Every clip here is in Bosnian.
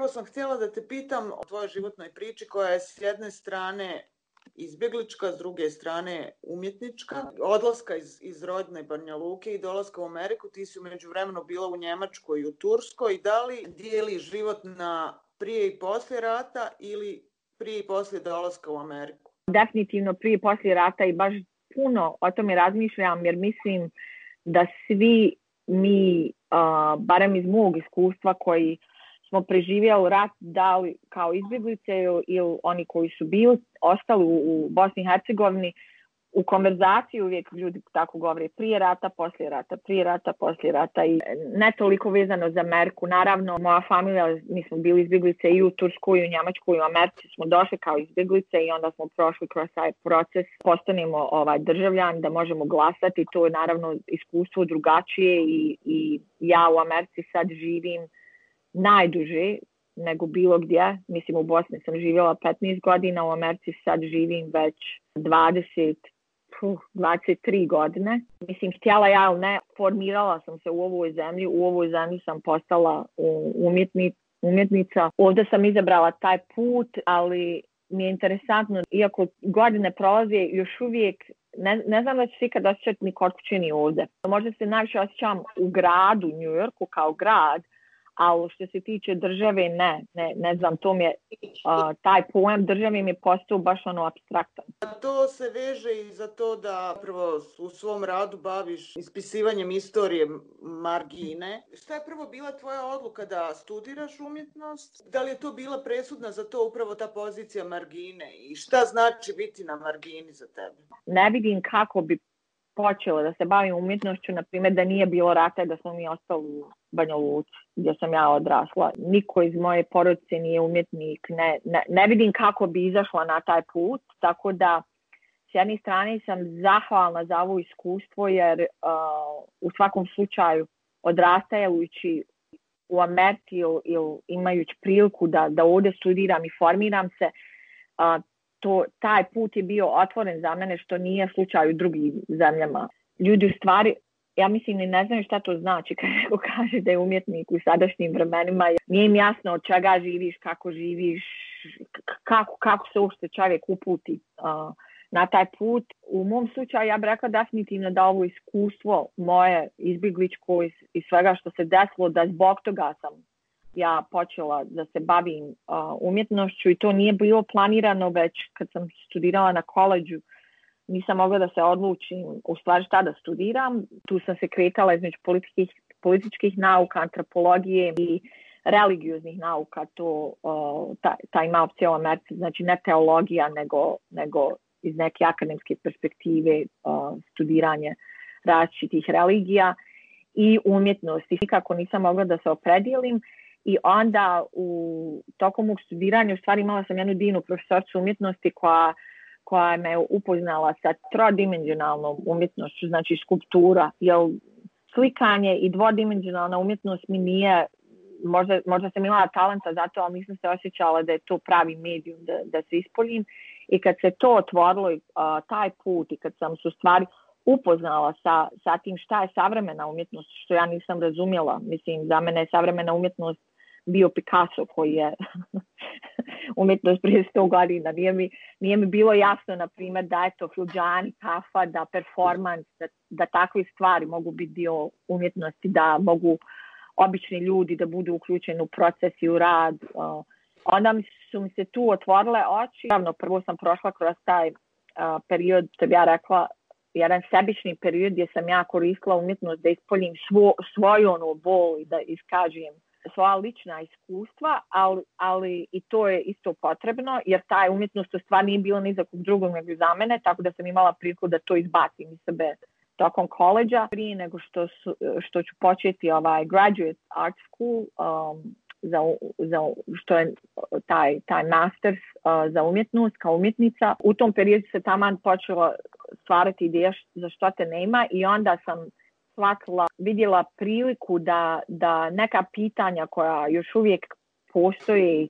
Prvo sam htjela da te pitam o tvojoj životnoj priči koja je s jedne strane izbjeglička, s druge strane umjetnička. Odlaska iz rodne Banja Luke i dolaska u Ameriku, ti si u međuvremenu bila u Njemačkoj i u Turskoj. Da li dijeli život na prije i poslije rata ili prije i poslije dolaska u Ameriku? Definitivno prije i poslije rata i baš puno o tome razmišljam jer mislim da svi mi, barem iz mog iskustva koji smo preživjeli rat, da li kao izbjeglice ili oni koji su ostali u Bosni i Hercegovini, u konverzaciji uvijek ljudi tako govore prije rata, poslije rata, prije rata, poslije rata i ne toliko vezano za Ameriku. Naravno, moja familija, mi smo bili izbjeglice i u Turskoj, i u Njemačkoj, i u Americi smo došli kao izbjeglice i onda smo prošli kroz taj proces, postanemo državljani, da možemo glasati. To je naravno iskustvo drugačije i ja u Americi sad živim najduže nego bilo gdje. Mislim, u Bosni sam živjela 15 godina, u Americi sad živim već 23 godine. Mislim, htjela ja ili ne, formirala sam se u ovoj zemlji sam postala umjetnica. Ovdje sam izabrala taj put, ali mi je interesantno, iako godine prolaze, još uvijek ne znam da ću se ikad osjećati ni kod kuće ni ovdje. Možda se najviše osjećam u gradu, New Yorku kao grad, ali što se tiče države, ne znam, to mi je, taj pojam države mi je postao baš apstraktan. To se veže i za to da prvo u svom radu baviš ispisivanjem istorije margine. Šta je prvo bila tvoja odluka da studiraš umjetnost? Da li je to bila presudna za to upravo ta pozicija margine? I šta znači biti na margini za tebe? Ne vidim kako bi počela da se bavim umjetnošću, na primjer da nije bilo rata, da smo mi ostali u Banja Luci, gdje sam ja odrasla. Niko iz moje porodice nije umjetnik, ne vidim kako bi izašla na taj put, tako da s jedne strane sam zahvalna za ovo iskustvo, jer u svakom slučaju odrastajući u Americi ili imajući priliku da ovdje studiram i formiram se, taj put je bio otvoren za mene, što nije slučaj u drugim zemljama. Ljudi u stvari, ja mislim, ne znaju šta to znači kad neko kaže da je umjetnik u sadašnjim vremenima. Nije im jasno od čega živiš, kako živiš, kako se uopšte čovjek uputi na taj put. U mom slučaju ja bih rekla definitivno da ovo iskustvo moje izbjegličko i svega što se desilo, da zbog toga sam ja počela da se bavim umjetnošću i to nije bilo planirano, već kad sam studirala na koleđu nisam mogla da se odlučim u stvari šta da studiram. Tu sam se kretala između političkih nauka, antropologije i religioznih nauka. Ta ima opcija u Americi, znači ne teologija nego iz neke akademske perspektive studiranje različitih religija i umjetnosti. Nikako nisam mogla da se opredijelim. I onda tokom mog studiranja u stvari imala sam jednu divnu profesoricu umjetnosti koja me upoznala sa trodimenzionalnom umjetnošću, znači skulptura, jer slikanje i dvodimenzionalna umjetnost mi nije, možda sam imala talenta za to, ali nisam se osjećala da je to pravi medijum da se ispoljim. I kad se to otvorilo, taj put, i kad sam se u stvari upoznala sa tim šta je savremena umjetnost, što ja nisam razumjela. Mislim, za mene je savremena umjetnost bio Picasso, koji je umjetnost prije 100 godina. Nije mi bilo jasno, na primjer, da je to Fluđani, kafa, da performans, da takve stvari mogu biti dio umjetnosti, da mogu obični ljudi da budu uključeni u proces i u rad. Onda su mi se tu otvorile oči. Naravno, prvo sam prošla kroz taj period, što bi ja rekla, jedan sebični period gdje sam ja koristila umjetnost da ispoljim svoju bol i da iskažem svoja lična iskustva, ali i to je isto potrebno, jer ta umjetnost u stvari nije bila ni za kog drugog nego za mene, tako da sam imala priliku da to izbacim iz sebe tokom koleđa. Prije nego što ću početi graduate art school, što je taj masters za umjetnost kao umjetnica. U tom periodu se taman počela stvarati ideja za što te nema i onda sam vidjela priliku da neka pitanja koja još uvijek postoje i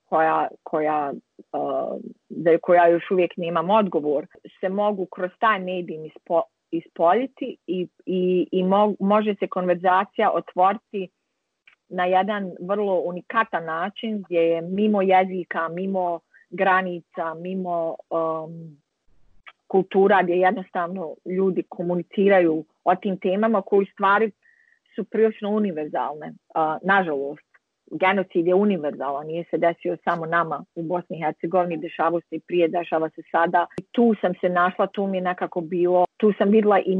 koja još uvijek nemam odgovor, se mogu kroz taj medijum ispoljiti i može se konverzacija otvoriti na jedan vrlo unikatan način gdje je mimo jezika, mimo granica, mimo kultura gdje jednostavno ljudi komuniciraju o tim temama koji stvari su prilično univerzalne. Nažalost, genocid je univerzalan, nije se desio samo nama u Bosni i Hercegovini, dešavao se i prije, dešava se sada. Tu sam se našla, tu mi je nekako bilo, tu sam vidjela i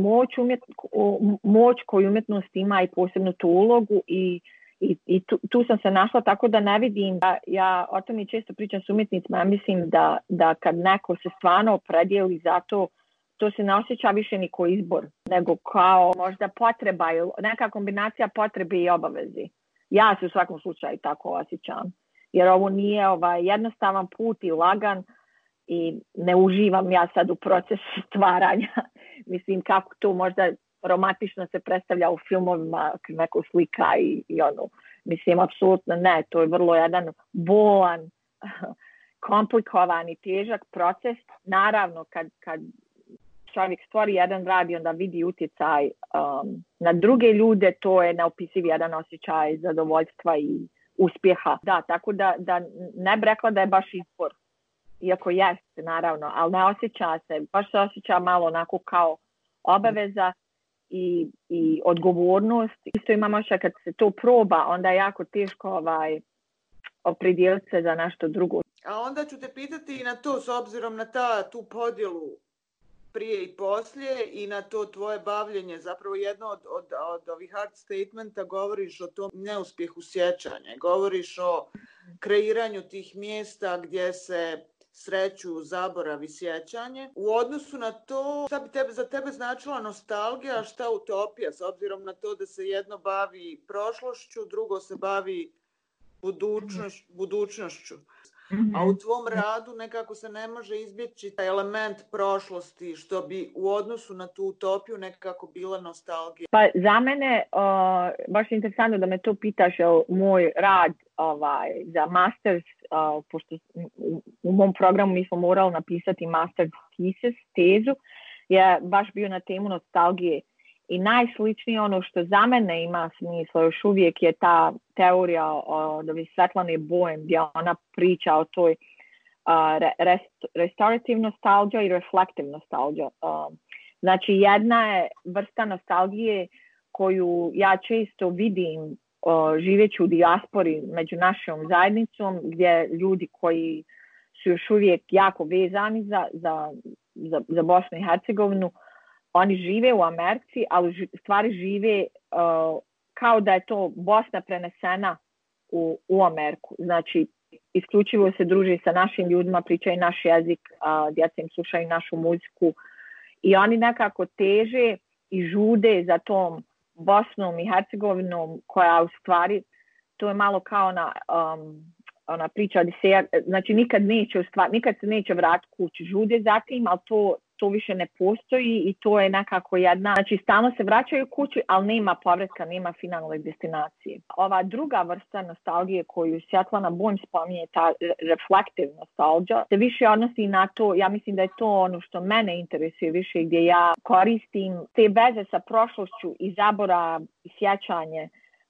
moć koju umjetnost ima i posebno tu ulogu i tu sam se našla, tako da ne vidim, ja o tome često pričam s umjetnicima, ja mislim da kad neko se stvarno opredijeli za to se ne osjeća više ni kao izbor, nego kao možda potreba, neka kombinacija potrebe i obavezi. Ja se u svakom slučaju tako osjećam, jer ovo nije jednostavan put i lagan i ne uživam ja sad u procesu stvaranja. Mislim, kako to možda romantično se predstavlja u filmovima, neko slika i ono. Mislim, apsolutno ne. To je vrlo jedan bolan, komplikovan i težak proces. Naravno, kad čovjek stvori jedan rad i onda vidi utjecaj na druge ljude, to je neopisiv jedan osjećaj zadovoljstva i uspjeha. Da, tako da ne bih rekla da je baš izbor. Iako jeste, naravno, ali ne osjeća se, baš se osjeća malo onako kao obaveza i odgovornost. Isto imam osjećaj kad se to proba, onda je jako teško opredijeliti se za nešto drugo. A onda ću te pitati i na to, s obzirom na tu podjelu prije i poslije i na to tvoje bavljenje. Zapravo jedno od ovih art statementa govoriš o tom neuspjehu sjećanja. Govoriš o kreiranju tih mjesta gdje se sreću, zaborav i sjećanje. U odnosu na to, šta bi za tebe značila nostalgija, a šta utopija, s obzirom na to da se jedno bavi prošlošću, drugo se bavi budućnošću. A u tvom radu nekako se ne može izbjeći taj element prošlosti, što bi u odnosu na tu utopiju nekako bila nostalgija. Pa za mene, baš je interesantno da me to pitaš, moj rad za masters, pošto u mom programu mi smo morali napisati master thesis, tezu, je baš bio na temu nostalgije. I najsličnije ono što za mene ima smisla još uvijek je ta teorija od Svetlane Bojem, gdje ona priča o toj restorative nostalgia i reflective nostalgia. Znači jedna je vrsta nostalgije koju ja često vidim živeći u dijaspori među našom zajednicom, gdje ljudi koji su još uvijek jako vezani za Bosnu i Hercegovinu, oni žive u Americi, ali stvari žive kao da je to Bosna prenesena u Ameriku. Znači, isključivo se druži sa našim ljudima, pričaju naš jezik, djeca im slušaju našu muziku i oni nekako teže i žude za tom Bosnom i Hercegovinom koja u stvari, to je malo kao ona priča Odiseja, znači nikad se neće vratiti kući, žude za tim, ali to više ne postoji i to je nekako jedna, znači stalno se vraćaju kući, ali nema povratka, nema finalne destinacije. Ova druga vrsta nostalgije koju Svetlana Bojm spominje, ta reflective nostalgia, se više odnosi na to, ja mislim da je to ono što mene interesuje više, gdje ja koristim te veze sa prošlošću i zaborav i sjećanje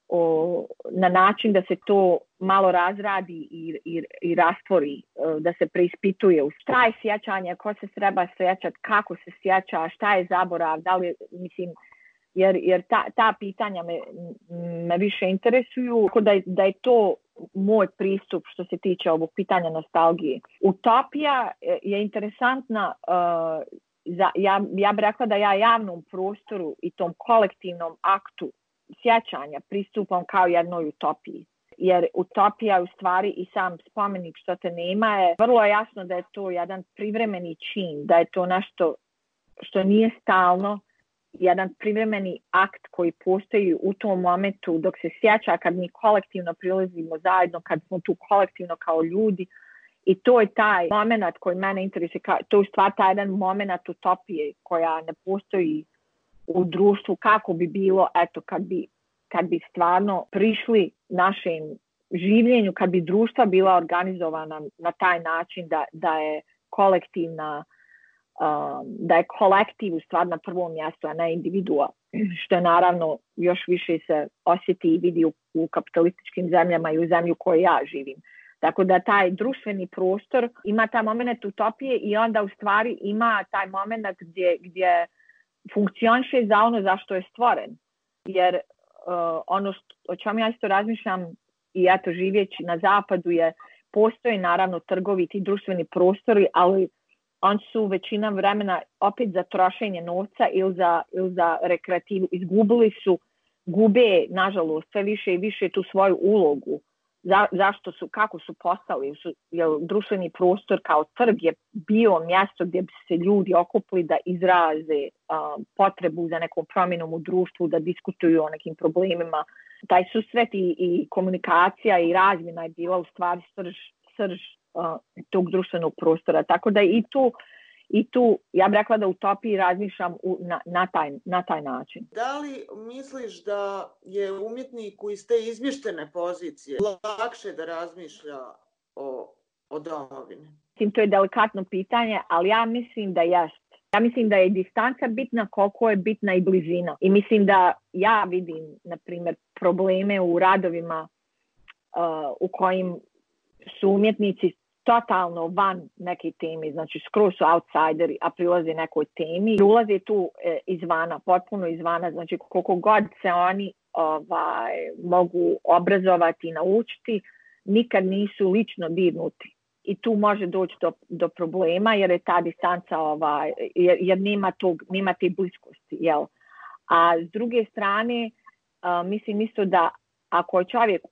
na način da se to malo razradi i rastvori, da se preispituje šta je sjećanje, ko se treba sjećati, kako se sjeća, šta je zaborav, da li, mislim, jer ta pitanja me više interesuju, da je to moj pristup što se tiče ovog pitanja nostalgije. Utopija je interesantna, ja bih rekla da ja javnom prostoru i tom kolektivnom aktu sjećanja pristupam kao jednoj utopiji. Jer utopija u stvari i sam spomenik što te nema je vrlo jasno da je to jedan privremeni čin, da je to nešto što nije stalno, jedan privremeni akt koji postoji u tom momentu dok se sjeća kad mi kolektivno prilazimo zajedno, kad smo tu kolektivno kao ljudi. I to je taj moment koji mene interesuje, to je u stvari taj jedan moment utopije koja ne postoji u društvu, kako bi bilo, eto, kad bi stvarno prišli našem življenju, kad bi društva bila organizovana na taj način da je kolektivna, da je kolektiv u stvari na prvom mjestu, a ne individua. što je naravno još više se osjeti i vidi u kapitalističkim zemljama i u zemlju koju ja živim. Tako da taj društveni prostor ima taj moment utopije i onda u stvari ima taj moment gdje funkcioniše za ono zašto je stvoren. Jer ono o čemu ja isto razmišljam i eto živjeći na zapadu je postoje naravno trgovi, ti društveni prostori, ali oni su većina vremena opet za trošenje novca ili za rekreativu. Gube, nažalost, sve više i više tu svoju ulogu. Zašto su, kako su postali? Jer društveni prostor kao trg je bio mjesto gdje bi se ljudi okupili da izraze potrebu za nekom promjenom u društvu, da diskutuju o nekim problemima. Taj susret i komunikacija i razmjena je bila u stvari srž tog društvenog prostora. Tako da i tu ja bih rekla da utopiji razmišljam na taj način. Da li misliš da je umjetniku iz te izmještene pozicije lakše da razmišlja o domovini? To je delikatno pitanje, ali ja mislim da jest. Ja mislim da je distanca bitna koliko je bitna i blizina. I mislim da ja vidim, na primjer, probleme u radovima u kojim su umjetnici totalno van neke teme, znači skroz su outsideri, a prilaze nekoj temi. Ulaze tu izvana, potpuno izvana, znači koliko god se oni mogu obrazovati i naučiti, nikad nisu lično dirnuti. I tu može doći do problema jer je ta distanca, jer nema te bliskosti. Jel? A s druge strane, mislim isto da ako je čovjek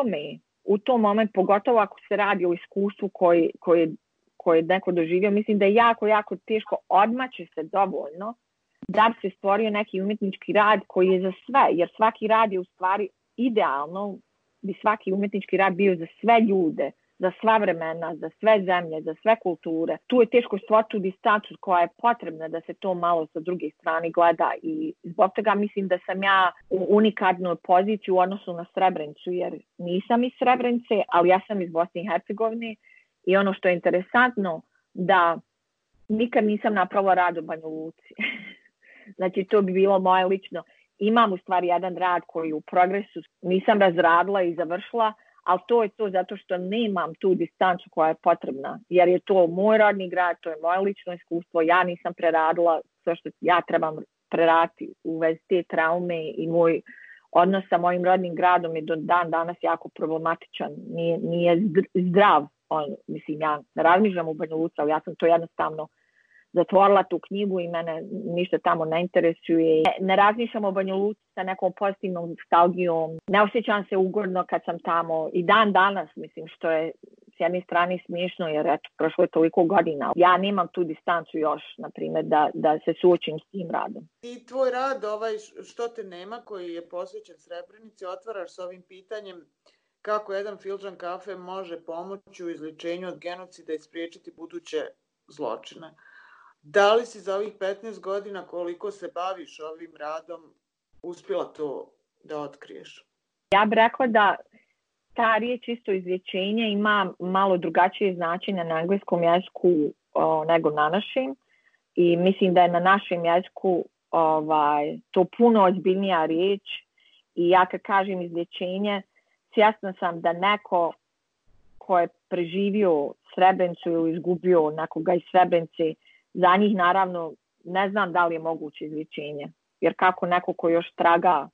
u tom momentu, pogotovo ako se radi o iskustvu koje je neko doživio, mislim da je jako, jako teško odmaći se dovoljno da bi se stvorio neki umjetnički rad koji je za sve, jer svaki rad je u stvari idealno, bi svaki umjetnički rad bio za sve ljude, za sva vremena, za sve zemlje, za sve kulture. Tu je teško stvoriti tu distancu koja je potrebna da se to malo sa druge strane gleda i zbog toga mislim da sam ja u unikatnoj poziciji u odnosu na Srebrenicu, jer nisam iz Srebrenice, ali ja sam iz Bosne i Hercegovine i ono što je interesantno da nikad nisam napravila rad u Banja Luci. Znači to bi bilo moje lično. Imam u stvari jedan rad koji je u progresu, nisam razradila i završila, ali to je to zato što nemam tu distancu koja je potrebna, jer je to moj rodni grad, to je moje lično iskustvo, ja nisam preradila sve što ja trebam preraditi u vezi te traume i moj odnos sa mojim rodnim gradom je do dan danas jako problematičan, nije zdrav. Mislim, ja ne razmišljam u Banja Luci, ali ja sam to jednostavno zatvorila tu knjigu i mene ništa tamo ne interesuje. Ne razmišljam o Banja Luci sa nekom pozitivnom nostalgijom. Ne osjećam se ugodno kad sam tamo i dan danas, mislim, što je s jedne strane smiješno jer eto, prošlo je toliko godina. Ja nemam tu distancu još, na primjer, da se suočim s tim radom. I tvoj rad, Što te nema, koji je posvećen Srebrenici, otvaraš s ovim pitanjem kako jedan filtran kafe može pomoći u izlječenju od genocida i spriječiti buduće zločine. Da li si za ovih 15 godina koliko se baviš ovim radom uspjela to da otkriješ? Ja bih rekla da ta riječ isto izlječenje ima malo drugačije značenje na engleskom jeziku nego na našem i mislim da je na našem jeziku to puno ozbiljnija riječ i ja kad kažem izlječenje svjesna sam da neko ko je preživio Srebrenicu ili izgubio nekoga iz Srebrenice, za njih naravno ne znam da li je moguće izlječenje. Jer kako neko ko još traga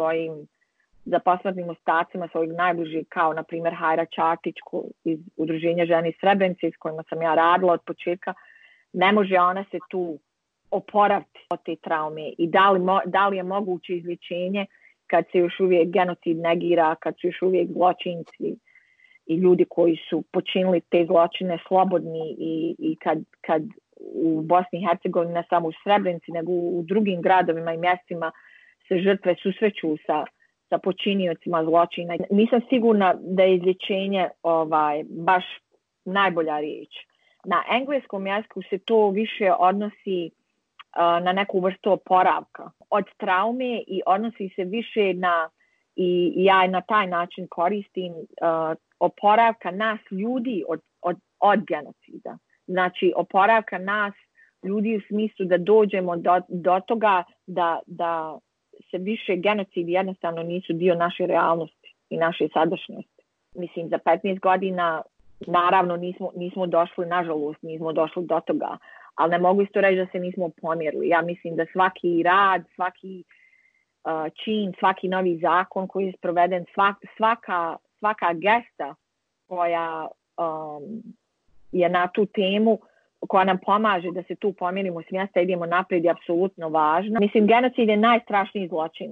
za posmrtnim ostacima svojih najbližih, kao na primjer Hajra Čatić iz Udruženja žene iz Srebrenice s kojima sam ja radila od početka, ne može ona se tu oporaviti od te traume. I da li je moguće izlječenje kad se još uvijek genocid negira, kad su još uvijek zločinci i ljudi koji su počinili te zločine slobodni i kad u Bosni i Hercegovini, ne samo u Srebrenici, nego u drugim gradovima i mjestima se žrtve susreću sa počiniocima zločina. Nisam sigurna da je izlječenje baš najbolja riječ. Na engleskom jeziku se to više odnosi na neku vrstu oporavka od traume i odnosi se više i ja na taj način koristim oporavka nas ljudi od genocida. Znači oporavka nas ljudi u smislu da dođemo do toga da se više genocidi jednostavno nisu dio naše realnosti i naše sadašnjosti. Mislim, za 15 godina naravno nismo došli, nažalost, nismo došli do toga, ali ne mogu isto reći da se nismo pomjerili. Ja mislim da svaki rad, svaki čin, svaki novi zakon koji je sproveden, svaka gesta koja je na tu temu, koja nam pomaže da se tu pomjerimo s mjesta, idemo naprijed, je apsolutno važna. Mislim, genocid je najstrašniji zločin.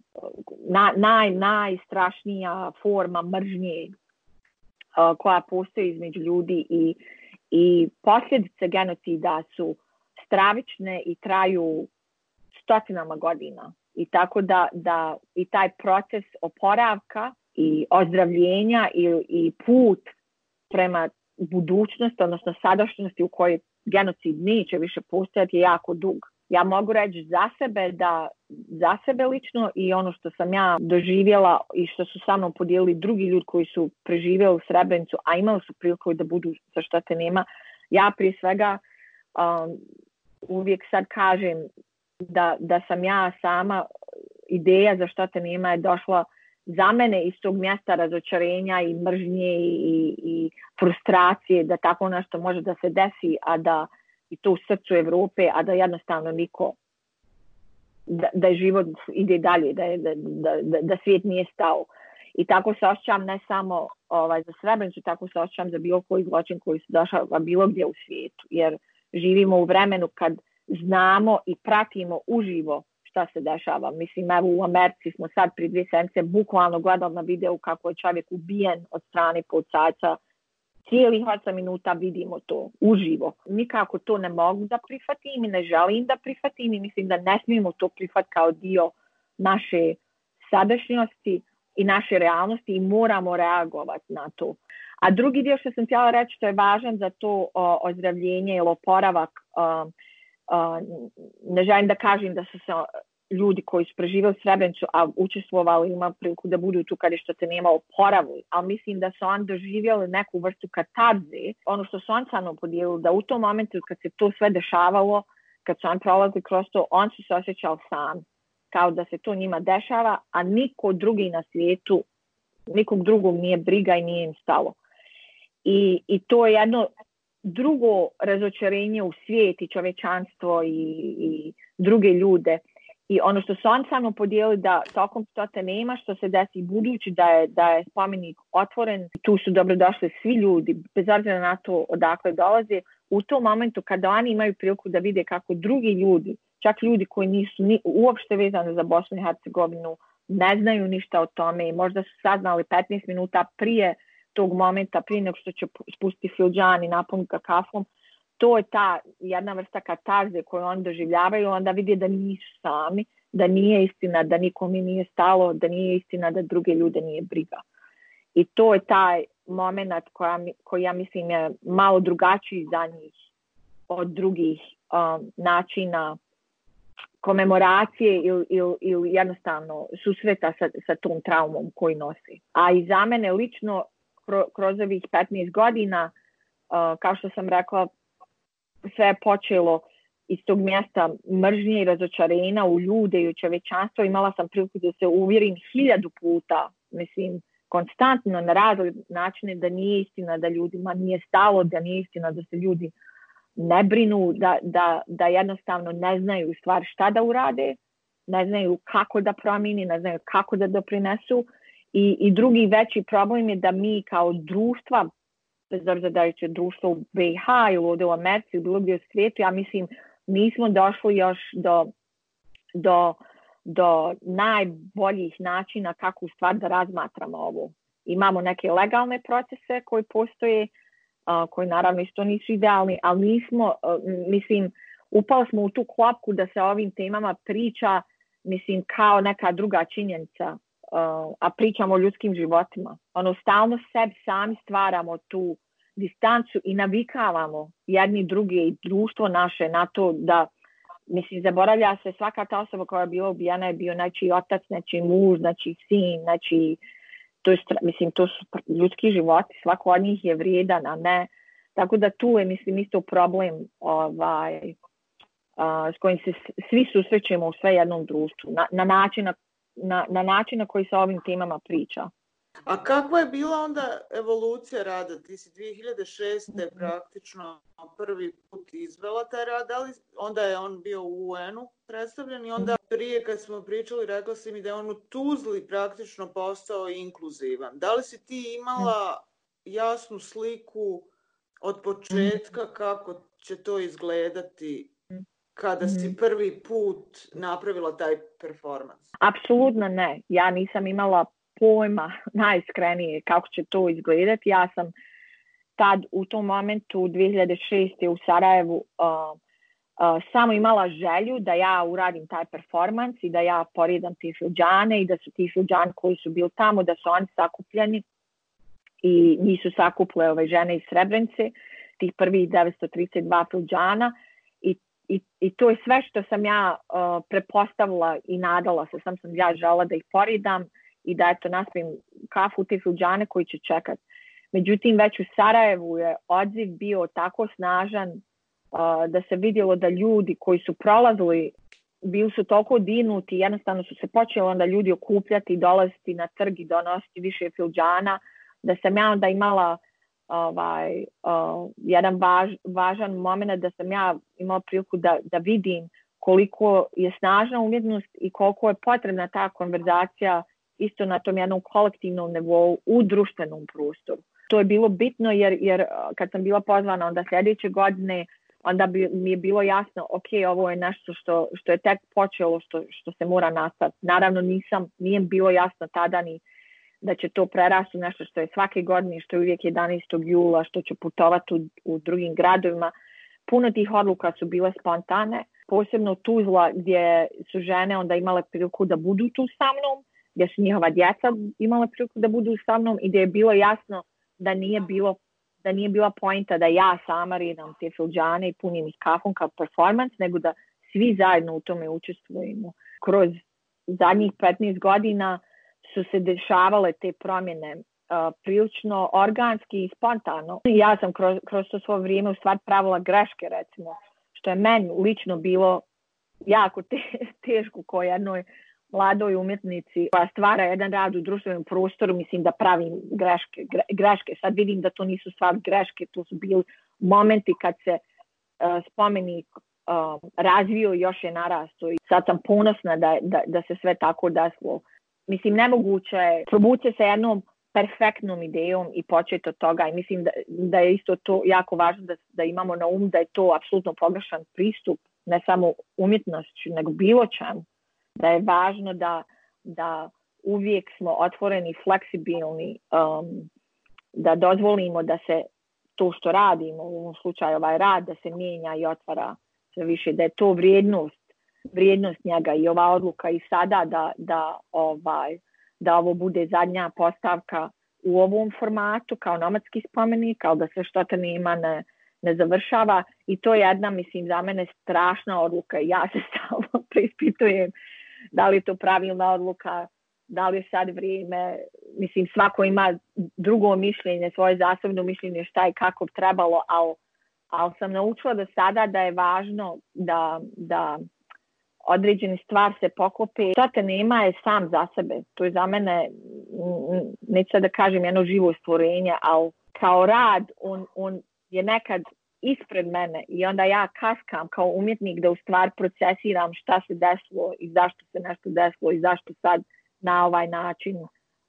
Najstrašnija forma mržnje koja postoji između ljudi i posljedice genocida su stravične i traju stotinama godina. I tako da i taj proces oporavka i ozdravljenja i put prema budućnosti, odnosno sadašnjosti u kojoj genocid neće više postojati je jako dug. Ja mogu reći za sebe lično i ono što sam ja doživjela i što su sa mnom podijelili drugi ljudi koji su preživjeli u Srebrenicu, a imali su priliku da budu za Šta te nema. Ja prije svega uvijek sad kažem da sam ja sama, ideja za Šta te nema je došla za mene iz tog mjesta razočarenja i mržnje i frustracije da tako nešto može da se desi, a da i to u srcu Evrope, a da jednostavno niko, da je život ide dalje, da svijet nije stao. I tako se osjećam ne samo za Srebrenicu, tako se osjećam za bilo koji zločin koji se dešava bilo gdje u svijetu. Jer živimo u vremenu kad znamo i pratimo uživo šta se dešava. Mislim, evo u Americi smo sad prije 2 sedmice bukvalno gledali na videu kako je čovjek ubijen od strane policajaca. Cijelih 8 minuta vidimo to uživo. Nikako to ne mogu da prihvatim i ne želim da prihvatim i mislim da ne smijemo to prihvatiti kao dio naše sadašnjosti i naše realnosti i moramo reagovati na to. A drugi dio što sam htjela reći što je važan za to ozdravljenje ili oporavak, ne želim da kažem da su se ljudi koji su preživjeli Srebrenicu, a učestvovali, imali priliku da budu tu kad je Šta te nema oporavili, ali mislim da su oni doživjeli neku vrstu katarze. Ono što su oni sa mnom podijelili, da u tom momentu kad se to sve dešavalo, kad su oni prolazili kroz to, on su se osjećali sam, kao da se to njima dešava, a niko drugi na svijetu, nikog drugog nije briga i nije im stalo. I to je jedno drugo razočarenje u svijet i čovječanstvo i druge ljude. I ono što su oni sa mnom podijelili da tokom Šta te nema, što se desi budući da je spomenik otvoren, tu su dobrodošli svi ljudi, bez obzira na to odakle dolaze, u tom momentu kada oni imaju priliku da vide kako drugi ljudi, čak ljudi koji nisu uopšte vezani za Bosnu i Hercegovinu, ne znaju ništa o tome i možda su saznali 15 minuta prije tog momenta, prije nego što će spustiti filđan i napuniti ga kafom, to je ta jedna vrsta katarze koju oni doživljavaju, onda vidi da nisu sami, da nije istina, da nikome nije stalo, da nije istina da druge ljude nije briga. I to je taj moment koji ja mislim je malo drugačiji za njih od drugih načina komemoracije ili jednostavno susreta sa tom traumom koji nosi. A i za mene lično kroz ovih 15 godina, kao što sam rekla, sve je počelo iz tog mjesta mržnje i razočarenja u ljude i u čovječanstvo. Imala sam priliku da se uvjerim 1000 puta, mislim, konstantno na razne načine da nije istina, da ljudima nije stalo, da nije istina, da se ljudi ne brinu, da jednostavno ne znaju stvar šta da urade, ne znaju kako da promijeni, ne znaju kako da doprinesu. I drugi veći problem je da mi kao društva, bez obzira da je društvo u BiH ili ovdje u Americi, bilo gdje u svijetu, ja mislim nismo došli još do najboljih načina kako u stvari da razmatramo ovo. Imamo neke legalne procese koji postoje, koji naravno isto nisu idealni, ali nismo, mislim, upali smo u tu klopku da se o ovim temama priča, mislim, kao neka druga činjenica, a pričamo o ljudskim životima. Stalno sebi sami stvaramo tu distancu i navikavamo jedni druge i društvo naše na to da, mislim, zaboravlja se svaka ta osoba koja je bila ubijena je bio nečiji otac, nečiji muž, nečiji sin, nečiji, to su ljudski životi, svako od njih je vrijedan, a ne. Tako da tu je, mislim, isto problem s kojim se svi susrećemo u sve jednom društvu, na način na koji se o ovim temama priča. A kakva je bila onda evolucija rada? Ti si 2006. praktično prvi put izvela taj rad, ali onda je on bio u UN-u predstavljen i onda prije kad smo pričali rekla si mi da je on u Tuzli praktično postao inkluzivan. Da li si ti imala jasnu sliku od početka kako će to izgledati kada si prvi put napravila taj performans? Apsolutno ne. Ja nisam imala pojma najiskrenije kako će to izgledati. Ja sam tad u tom momentu 2006. u Sarajevu samo imala želju da ja uradim taj performans i da ja poredam te filđane i da su ti filđani koji su bili tamo, da su oni sakupljeni i nisu sakuple žene iz Srebrenice, tih prvih 932 filđana. I to je sve što sam ja prepostavila i nadala se. Sam ja žela da ih poredam i da naspijem kafu u te filđane koji će čekati. Međutim, već u Sarajevu je odziv bio tako snažan da se vidjelo da ljudi koji su prolazili bili su toliko dinuti, jednostavno su se počeli onda ljudi okupljati i dolaziti na trg i donositi više filđana, da sam ja onda imala jedan važan moment da sam ja imala priliku da vidim koliko je snažna umjetnost i koliko je potrebna ta konverzacija isto na tom jednom kolektivnom nivou u društvenom prostoru. To je bilo bitno jer kad sam bila pozvana onda sljedeće godine, onda mi je bilo jasno, ok, ovo je nešto što je tek počelo, što se mora nastaviti. Naravno nije bilo jasno tada ni da će to prerasti nešto što je svake godine, što je uvijek 11. jula, što će putovati u drugim gradovima. Puno tih odluka su bile spontane, posebno Tuzla gdje su žene onda imale priliku da budu tu sa mnom, gdje su njihova djeca imala priliku da budu sa mnom i gdje je bilo jasno da nije bila pointa da ja sama redam te filđane i punim ih kafom kao performance, nego da svi zajedno u tome učestvujemo. Kroz zadnjih 15 godina su se dešavale te promjene prilično organski i spontano. Ja sam kroz to svoje vrijeme u stvari pravila greške, recimo, što je meni lično bilo jako teško kao jednoj mladoj umjetnici koja stvara jedan rad u društvenom prostoru, mislim da pravim greške. Sad vidim da to nisu stvar greške, to su bili momenti kad se spomenik razvio i još je narastao. I sad sam ponosna da se sve tako desilo. Mislim, nemoguće je probući se jednom perfektnom idejom i početi od toga. I mislim da je isto to jako važno da imamo na umu da je to apsolutno pogrešan pristup, ne samo umjetnošću, nego bilo čemu. Da je važno da uvijek smo otvoreni, fleksibilni, da dozvolimo da se to što radimo, u ovom slučaju ovaj rad, da se mijenja i otvara sve više, da je to vrijednost njega i ova odluka i sada da ovo bude zadnja postavka u ovom formatu kao nomadski spomenik, kao da se što te nema ne završava i to je jedna, mislim, za mene strašna odluka i ja se stalno preispitujem da li je to pravilna odluka, da li je sad vrijeme, mislim, svako ima drugo mišljenje, svoje zasebno mišljenje šta i kako trebalo, ali sam naučila do sada da je važno da određene stvari se poklope. Šta te nema je sam za sebe. To je za mene, neću sad da kažem jedno živo stvorenje, ali kao rad, on je nekad ispred mene i onda ja kaskam kao umjetnik da u stvari procesiram šta se desilo i zašto se nešto desilo i zašto sad na ovaj način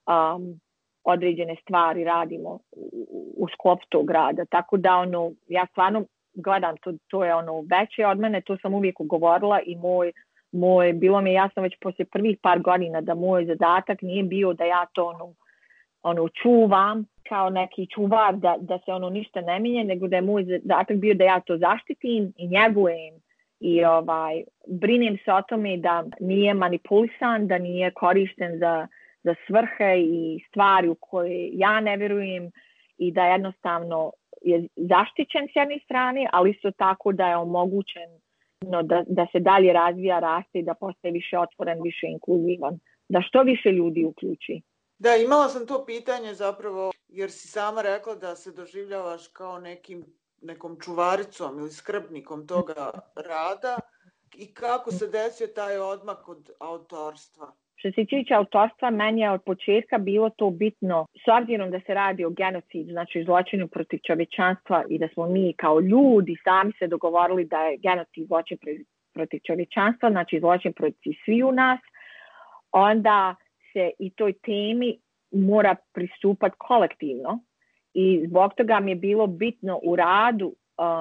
određene stvari radimo u sklopu tog rada. Tako da ja stvarno gledam, to je veće od mene, to sam uvijek ugovorila i bilo mi je jasno već poslije prvih par godina da moj zadatak nije bio da ja to čuvam kao neki čuvar, da se ništa ne mijenja, nego da je moj zadatak bio da ja to zaštitim i njegujem i brinem se o tome da nije manipulisan, da nije korišten za svrhe i stvari u koje ja ne vjerujem i da jednostavno je zaštićen s jedne strane, ali isto tako da je omogućen da se dalje razvija, raste i da postaje više otvoren, više inkluzivan, da što više ljudi uključi. Da, imala sam to pitanje zapravo jer si sama rekla da se doživljavaš kao nekom čuvaricom ili skrbnikom toga rada I kako se desio taj odmak od autorstva? Što se tiče autorstva, meni je od početka bilo to bitno, s obzirom da se radi o genocidu, znači zločinu protiv čovječanstva i da smo mi kao ljudi sami se dogovorili da je genocid zločin protiv čovječanstva, znači zločin protiv sviju nas, onda se i toj temi mora pristupati kolektivno i zbog toga mi je bilo bitno u radu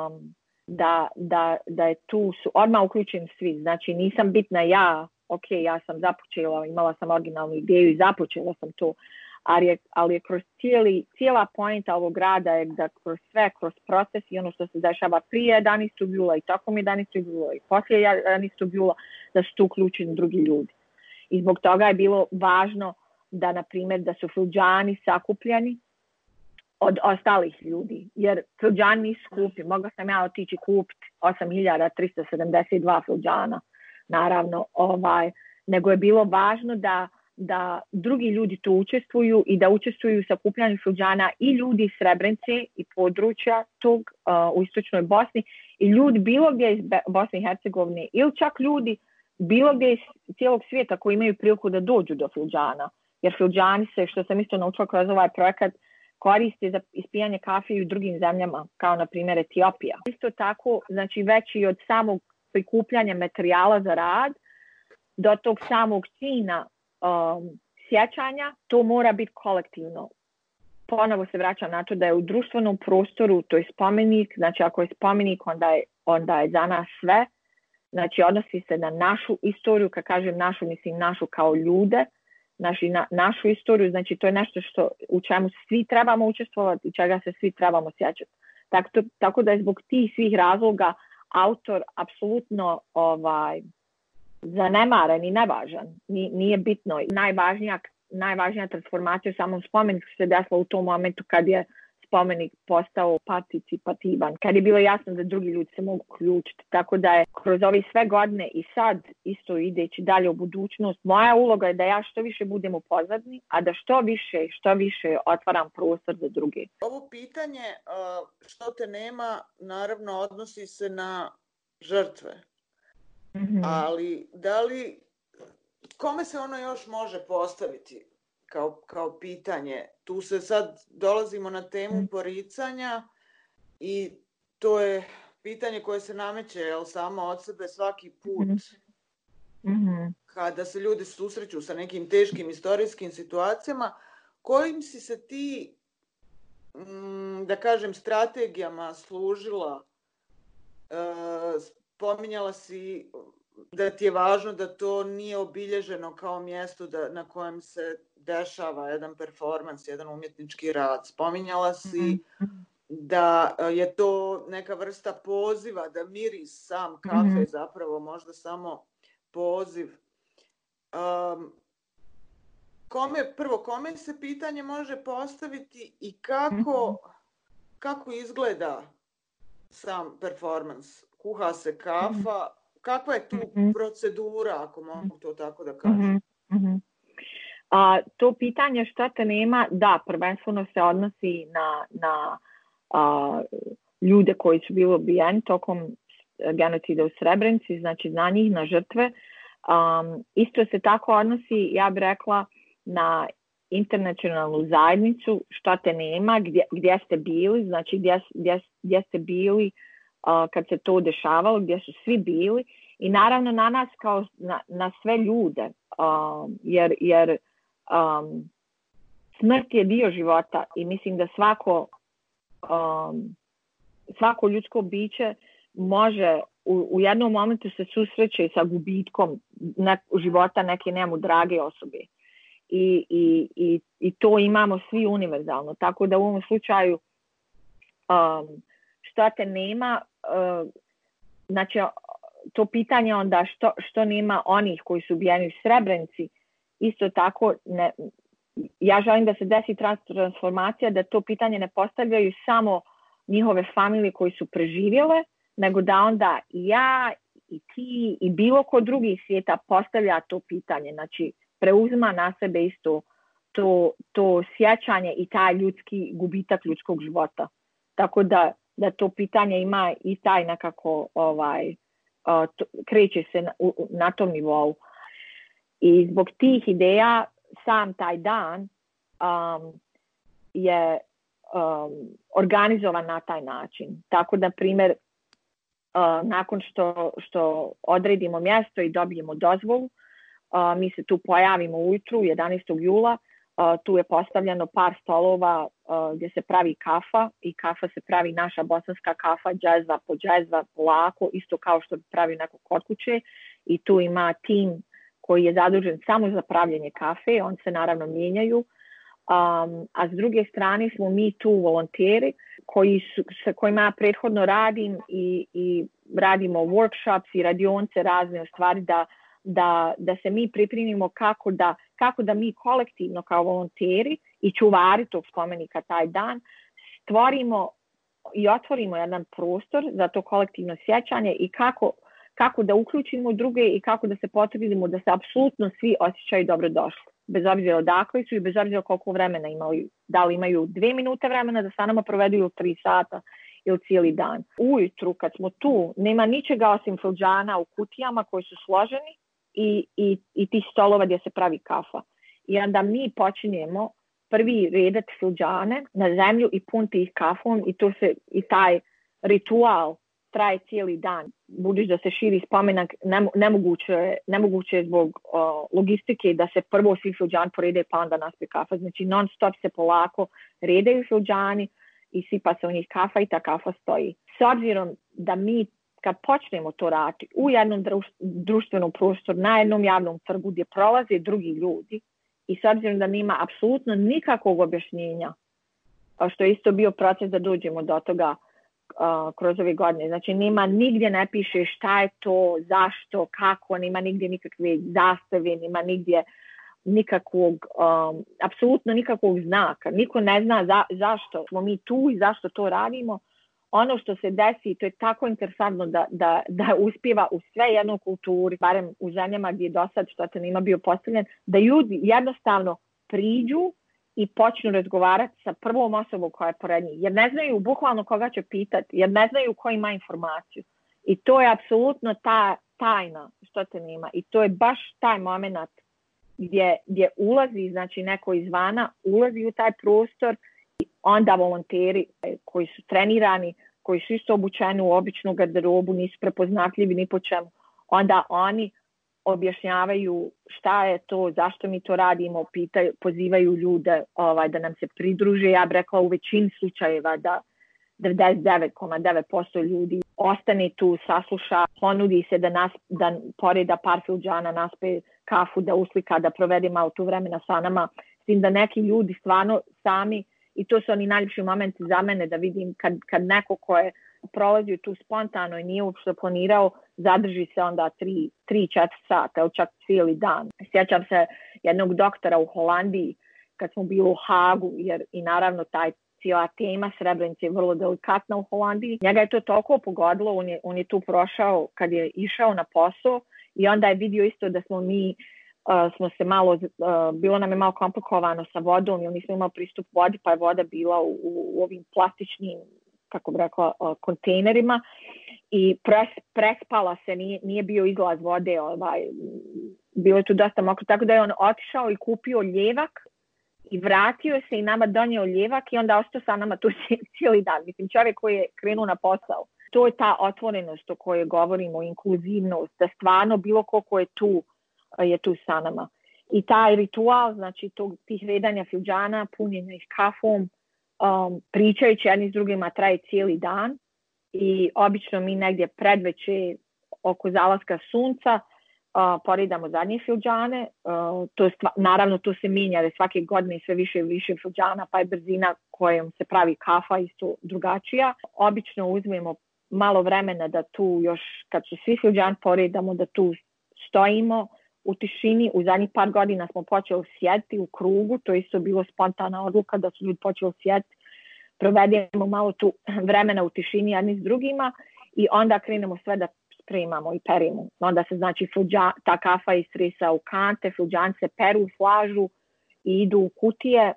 da je tu su odmah uključeni svi. Znači nisam bitna ja, ok, ja sam započela, imala sam originalnu ideju i započela sam to, ali je kroz cijela pointa ovog rada je da kroz proces i ono što se dešava prije 11. jula i tokom 11. jula i poslije 11. jula, da su tu uključeni drugi ljudi. I zbog toga je bilo važno da, na primjer, da su Fulđani sakupljeni od ostalih ljudi, jer Fulđani nisu skupi. Mogla sam ja otići kupiti 8.372 Fulđana, naravno, nego je bilo važno da drugi ljudi tu učestvuju i da učestvuju u sakupljanju Fulđana i ljudi iz Srebrenice i područja tog u istočnoj Bosni i ljudi bilo gdje iz Bosne i Hercegovine ili čak ljudi bilo gdje iz cijelog svijeta koji imaju priliku da dođu do Fulđana. Jer Fulđani se, što sam isto naučila kroz ovaj projekat, koriste za ispijanje kafe i u drugim zemljama, kao na primjer Etiopija. Isto tako, znači već i od samog prikupljanja materijala za rad do tog samog čina sjećanja, to mora biti kolektivno. Ponovo se vraćam na to da je u društvenom prostoru, to je spomenik, znači ako je spomenik, onda je za nas sve. Znači odnosi se na našu istoriju, kad kažem našu, mislim našu kao ljude, našu istoriju, znači to je nešto u čemu svi trebamo učestvovati i čega se svi trebamo sjećati. Tako da je zbog tih svih razloga autor apsolutno zanemaren i nevažan. Nije bitno. Najvažnija transformacija u samom spomeniku se desila u tom momentu kad je spomenik postao participativan, kad je bilo jasno da drugi ljudi se mogu uključiti. Tako da je kroz ove sve godine i sad isto ideći dalje u budućnost, moja uloga je da ja što više budem u pozadini, a da što više otvaram prostor za druge. Ovo pitanje što te nema, naravno odnosi se na žrtve. Mm-hmm. Ali kome se ono još može postaviti kao pitanje? Tu se sad dolazimo na temu poricanja i to je pitanje koje se nameće samo od sebe svaki put kada se ljudi susreću sa nekim teškim istorijskim situacijama. Kojim si se ti, da kažem, strategijama služila? Spominjala si da ti je važno da to nije obilježeno kao mjesto na kojem se dešava jedan performans, jedan umjetnički rad. Spominjala si da je to neka vrsta poziva, da miris sam kafe zapravo možda samo poziv. Kome se pitanje može postaviti i kako izgleda sam performans? Kuha se kafa? Kakva je tu procedura, ako mogu to tako da kažem? To pitanje šta te nema, da, prvenstveno se odnosi na ljude koji su bili ubijeni tokom genocida u Srebrenici, znači na njih, na žrtve. Isto se tako odnosi, ja bih rekla, na internacionalnu zajednicu, šta te nema, gdje ste bili, znači gdje ste bili kad se to dešavalo, gdje su svi bili i naravno na nas kao na sve ljude, jer smrt je dio života i mislim da svako ljudsko biće može u jednom momentu se susreće sa gubitkom života neke njemu drage osobe i to imamo svi univerzalno, tako da u ovom slučaju što te nema, znači to pitanje onda što nema onih koji su ubijeni u Srebrenici, isto tako ja želim da se desi transformacija, da to pitanje ne postavljaju samo njihove familije koji su preživjele, nego da onda i ja i ti i bilo ko drugi svijeta postavlja to pitanje, znači preuzima na sebe isto to sjećanje i taj ljudski gubitak ljudskog života. Tako da to pitanje ima i taj nekako kreće se na tom nivou. I zbog tih ideja sam taj dan je organizovan na taj način. Tako da, primjer, nakon što odredimo mjesto i dobijemo dozvolu, mi se tu pojavimo ujutru 11. jula. Tu je postavljeno par stolova gdje se pravi kafa i kafa se pravi naša bosanska kafa, džezva po džezva, polako, isto kao što pravi neko kod kuće. I tu ima tim koji je zadužen samo za pravljenje kafe, on se naravno mijenjaju. A s druge strane smo mi tu volonteri sa kojima ja prethodno radim i radimo workshops i radionce razne stvari da se mi pripremimo kako da mi kolektivno kao volonteri i čuvari tog spomenika taj dan stvorimo i otvorimo jedan prostor za to kolektivno sjećanje i kako da uključimo druge i kako da se potrudimo da se apsolutno svi osjećaju dobrodošli. Bez obzira odakle su i bez obzira koliko vremena imaju. Da li imaju 2 minute vremena da sa nama provedu ili 3 sata ili cijeli dan. Ujutru kad smo tu nema ničega osim fildžana u kutijama koji su složeni i tih stolova gdje se pravi kafa. I onda mi počinjemo prvi redat fildžane na zemlju i punti ih kafom i taj ritual traje cijeli dan. Budući da se širi spomenak, nemoguće je zbog logistike da se prvo svi fildžani porede pa onda naspe kafa. Znači non stop se polako redaju fildžani i sipa se u njih kafa i ta kafa stoji. S obzirom da mi kad počnemo to raditi u jednom društvenom prostoru, na jednom javnom trgu gdje prolaze drugi ljudi i s obzirom da nema apsolutno nikakvog objašnjenja, što je isto bio proces da dođemo do toga kroz ove godine. Znači nigdje ne piše šta je to, zašto, kako, nema nigdje nikakve zastave, nema nigdje nikakvog, apsolutno nikakvog znaka. Niko ne zna zašto smo mi tu i zašto to radimo. Ono što se desi, to je tako interesantno da uspijeva u sve jednoj kulturi, barem u zemljama gdje je do sad što te nima bio postavljen, da ljudi jednostavno priđu i počnu razgovarati sa prvom osobom koja je pored njih. Jer ne znaju bukvalno koga će pitati, jer ne znaju ko ima informaciju. I to je apsolutno ta tajna što te nima. I to je baš taj moment gdje ulazi, znači neko izvana, ulazi u taj prostor i onda volonteri koji su trenirani, koji su isto obučeni u običnu garderobu, nisu prepoznatljivi ni po čemu, onda oni objašnjavaju šta je to, zašto mi to radimo, pozivaju ljude da nam se pridruže. Ja bih rekla u većini slučajeva da 99,9% ljudi ostane tu, sasluša, ponudi se da poreda par fildžana, naspe kafu, da uslika, da provede malo tu vremena sa nama. S tim da neki ljudi stvarno sami, i to su oni najljepši momenti za mene, da vidim kad neko ko je prolazio tu spontano i nije uopšte planirao, zadrži se onda 3-4 sata ili čak cijeli dan. Sjećam se jednog doktora u Holandiji kad smo bili u Hagu, jer i naravno cijela tema Srebrenice je vrlo delikatna u Holandiji. Njega je to toliko pogodilo, on je tu prošao kad je išao na posao i onda je vidio isto da smo se bilo nam je malo komplikovano sa vodom jer nismo imali pristup vodi, pa je voda bila u ovim plastičnim, kako bih rekla, kontejnerima i prespala se, nije bio izlaz vode, bilo je tu dosta mokro, tako da je on otišao i kupio ljevak i vratio se i nama donio ljevak i onda ostao sa nama tu cijeli dan. Mislim, čovjek koji je krenuo na posao. To je ta otvorenost o kojoj govorimo, inkluzivnost, da stvarno bilo ko je tu sa nama. I taj ritual, znači tih redanja fildžana, punjenja ih kafom, pričajući jedni s drugima, traje cijeli dan i obično mi negdje predveče oko zalaska sunca poredamo zadnje fildžane. Naravno to se mijenja, jer svake godine sve više i više fildžana, pa je brzina kojom se pravi kafa isto drugačija. Obično uzmemo malo vremena da tu još, kad su svi fildžani poredamo, da tu stojimo u tišini. U zadnjih par godina smo počeli sjediti u krugu, to je isto bilo spontana odluka da su ljudi počeli sjediti. Provedemo malo tu vremena u tišini jedni s drugima i onda krenemo sve da spremamo i perimo. Onda se znači ta kafa istresa u kante, fildžani se peru, slažu i idu u kutije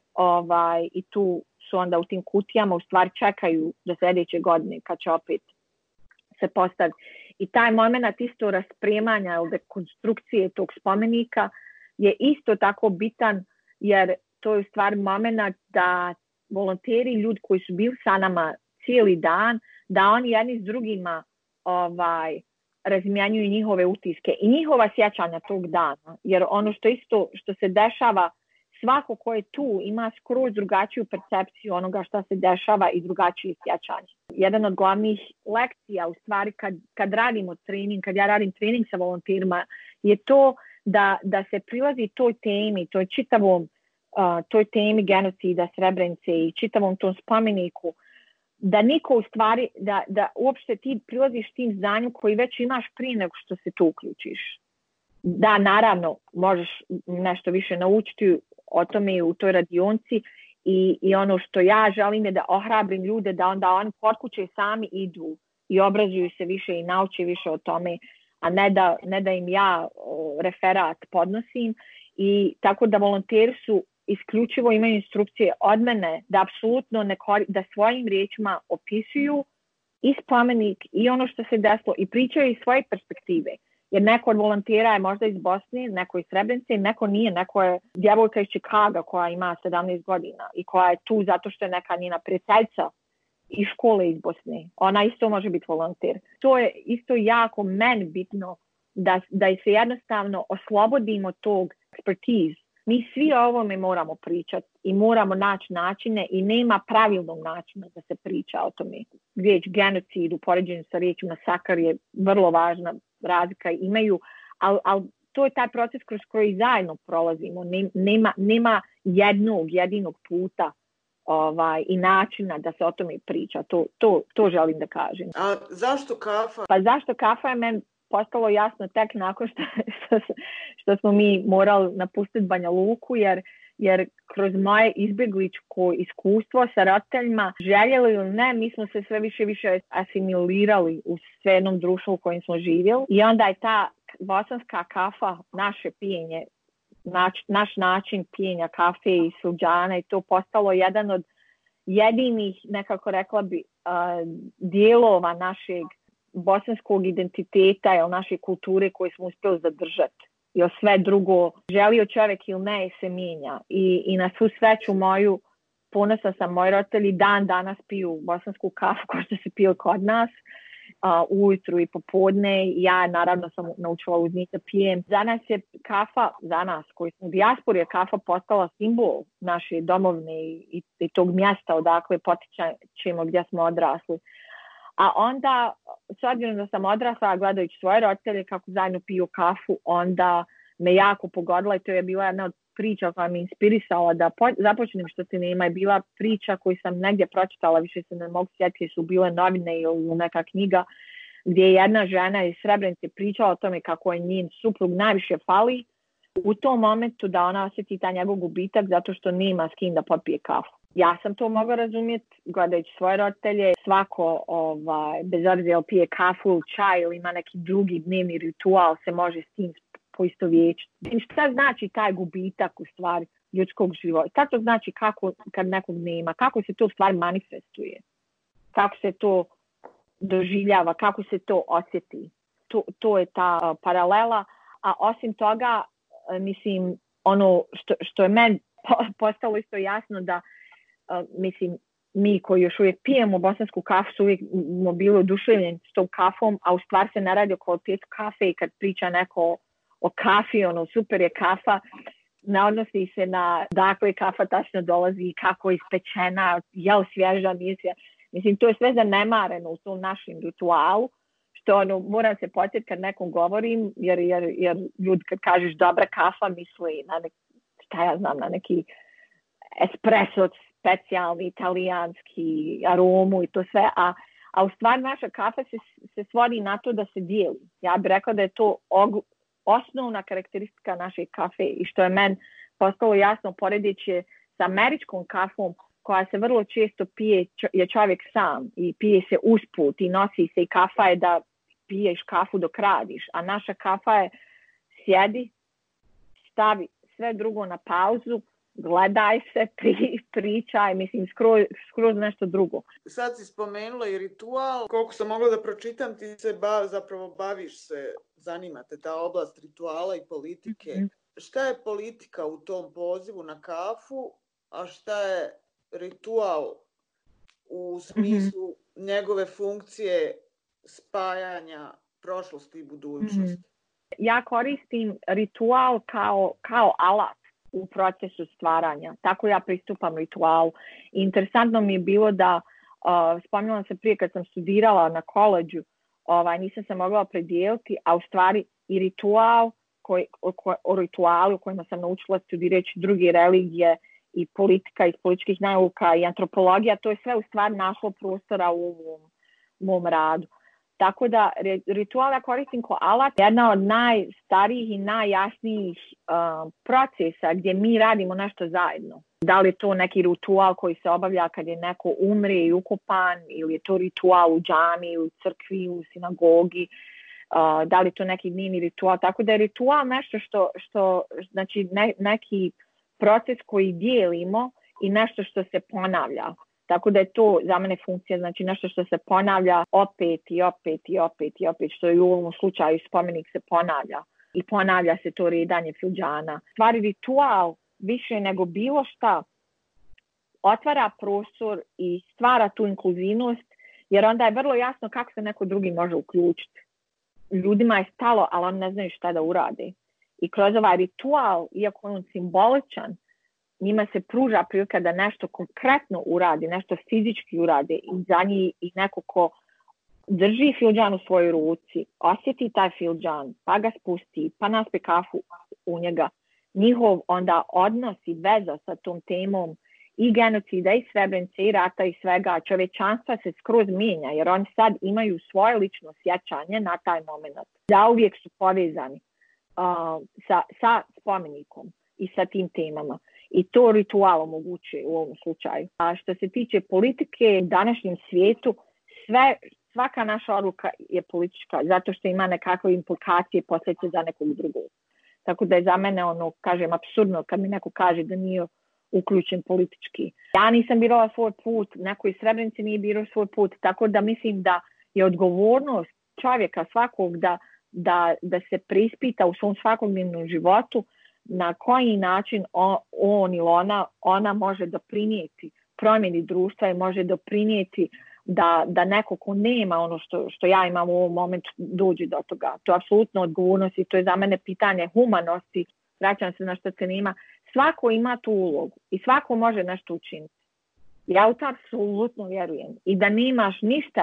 i tu su onda u tim kutijama u stvari čekaju do sljedeće godine kad će opet se postaviti. I taj moment isto raspremanja ili dekonstrukcije tog spomenika je isto tako bitan, jer to je u stvari moment da volonteri, ljudi koji su bili sa nama cijeli dan, da oni jedni s drugima razmjenjuju njihove utiske i njihova sjećanja tog dana. Jer ono što se dešava, svako ko je tu ima skroz drugačiju percepciju onoga što se dešava i drugačije sjećanje. Jedan od glavnih lekcija, u stvari, kad radimo trening, kad ja radim trening sa volonterima, je to da se prilazi toj temi, toj temi genocida Srebrenice i čitavom tom spomeniku, da niko u stvari, da uopšte ti prilaziš tim znanjem koji već imaš prije nego što se tu uključiš. Da, naravno, možeš nešto više naučiti o tome u toj radionci i ono što ja želim je da ohrabrim ljude da onda oni kod kuće sami idu i obrazuju se više i nauče više o tome, a ne da im ja referat podnosim. I tako da volonteri su isključivo imaju instrukcije od mene da apsolutno da svojim riječima opisuju i spomenik i ono što se desilo i pričaju iz svoje perspektive. Jer neko od volontera je možda iz Bosne, neko iz Srebrenice, neko nije, neko je djevojka iz Čikaga koja ima 17 godina i koja je tu zato što je neka njena prijateljica iz škole iz Bosne. Ona isto može biti volonter. To je isto jako meni bitno da se jednostavno oslobodimo tog ekspertiz. Mi svi o ovome moramo pričati i moramo naći načine i nema pravilnog načina da se priča o tome. Riječ genocid u poređenju sa riječom masakar je vrlo važna razlika imaju, ali to je taj proces kroz koji zajedno prolazimo. Nema jedinog puta i načina da se o tome priča. To želim da kažem. A zašto kafa? Pa zašto kafa je meni postalo jasno tek nakon što smo mi morali napustiti Banja Luku, jer kroz moje izbjegličko iskustvo sa roditeljima, željeli ili ne, mi smo se sve više asimilirali u sve jednom društvu u kojem smo živjeli. I onda je ta bosanska kafa, naše pijenje, naš način pijenja kafe i suđana, i to postalo jedan od jedinih, nekako rekla bi, dijelova našeg bosanskog identiteta ili naše kulture koje smo uspjeli zadržati. Jer sve drugo, želio čovjek ili ne, se mijenja. I na svu sreću moju, ponosna sam, moji roditelji dan danas piju bosansku kafu kao što se pije kod nas, ujutru i popodne. Ja naravno sam naučila uz njih da pijem. Za nas je kafa, za nas koji smo u dijaspori, je kafa postala simbol naše domovine i tog mjesta odakle potičemo gdje smo odrasli. A onda, s obzirom da sam odrasla gledajući svoje roditelje kako zajedno piju kafu, onda me jako pogodila i to je bila jedna od priča koja me inspirisala da započnem što se nema. Je bila priča koju sam negdje pročitala, više se ne mogu sjetiti, su bile novine ili neka knjiga, gdje je jedna žena iz Srebrenice pričala o tome kako je njen suprug najviše fali u tom momentu da ona osjeti taj njegov gubitak zato što nema s kim da popije kafu. Ja sam to mogla razumjeti gledajući svoje roditelje. Svako, bez obzira ili pije kafu ili čaj ili ima neki drugi dnevni ritual, se može s tim poistovjećiti. Šta znači taj gubitak u stvari ljudskog života? Šta to znači kad nekog nema? Kako se to u stvari manifestuje? Kako se to doživljava? Kako se to osjeti? To je ta paralela. A osim toga, mislim, ono što je meni postalo isto jasno da mi koji još uvijek pijemo bosansku kafu su uvijek bili oduševljeni s tom kafom, a u stvari se ne radi o kvalitetu kafe i kad priča neko o kafi, super je kafa, ne odnosi se na dakle kafa tačno dolazi i kako je ispečena, je li svježa, nije svježa. Mislim, to je sve zanemareno u tom našem ritualu, što moram se podsjetiti kad nekom govorim, jer ljudi kad kažeš dobra kafa misli na neki espresso, specijalni, italijanski aromu i to sve, a u stvari naša kafa se svodi na to da se dijeli. Ja bih rekla da je to osnovna karakteristika naše kafe i što je meni postalo jasno poredeći sa američkom kafom koja se vrlo često pije je čovjek sam i pije se usput i nosi se i kafa je da piješ kafu dok radiš, a naša kafa je sjedi, stavi sve drugo na pauzu, gledaj se, pričaj, mislim, skroz nešto drugo. Sad si spomenula i ritual. Koliko sam mogla da pročitam, ti se zapravo baviš se, zanimate ta oblast rituala i politike. Mm-hmm. Šta je politika u tom pozivu na kafu, a šta je ritual u smislu njegove funkcije spajanja prošlosti i budućnosti? Ja koristim ritual kao alat u procesu stvaranja. Tako ja pristupam ritualu. Interesantno mi je bilo da, spominjala se prije kad sam studirala na koleđu, nisam se mogla opredijeliti, a u stvari i ritual, o ritualu u kojima sam naučila studirajući druge religije i politika iz političkih nauka i antropologija, to je sve u stvari našlo prostora u mom radu. Tako da ritual ja koristim kao alat, jedna od najstarijih i najjasnijih procesa gdje mi radimo nešto zajedno. Da li je to neki ritual koji se obavlja kad je neko umre i ukopan, ili je to ritual u džami, u crkvi, u sinagogi, da li je to neki dnevni ritual. Tako da je ritual nešto što znači neki proces koji dijelimo i nešto što se ponavlja. Tako da je to za mene funkcija, znači nešto što se ponavlja opet i opet i opet i opet, što je u ovom slučaju spomenik se ponavlja. I ponavlja se to redanje filđana. Stvari ritual više nego bilo šta otvara prostor i stvara tu inkluzivnost, jer onda je vrlo jasno kako se neko drugi može uključiti. Ljudima je stalo, ali oni ne znaju šta da urade. I kroz ovaj ritual, iako on simboličan, njima se pruža prilika da nešto konkretno uradi, nešto fizički uradi i za njih i neko ko drži filđan u svojoj ruci, osjeti taj filđan, pa ga spusti, pa naspe kafu u njega. Njihov onda odnos i veza sa tom temom i genocida i Srebrenice i rata i svega čovečanstva se skroz mijenja, jer oni sad imaju svoje lično sjećanje na taj moment. Zauvijek su povezani sa spomenikom i sa tim temama. I to ritual omogućuje u ovom slučaju. A što se tiče politike u današnjem svijetu, svaka naša odluka je politička, zato što ima nekakve implikacije posljedice za nekog drugog. Tako da je za mene kažem, apsurdno kad mi neko kaže da nije uključen politički. Ja nisam birala svoj put, neko iz Srebrenice nije birao svoj put, tako da mislim da je odgovornost čovjeka svakog da se preispita u svom svakodnevnom životu na koji način on ili ona može doprinijeti promjeni društva i može doprinijeti da neko ko nema ono što ja imam u ovom momentu dođe do toga. To je apsolutno odgovornost i to je za mene pitanje humanosti. Vraćam se na što se nema. Svako ima tu ulogu i svako može nešto učiniti. Ja u to apsolutno vjerujem. I da nemaš ništa,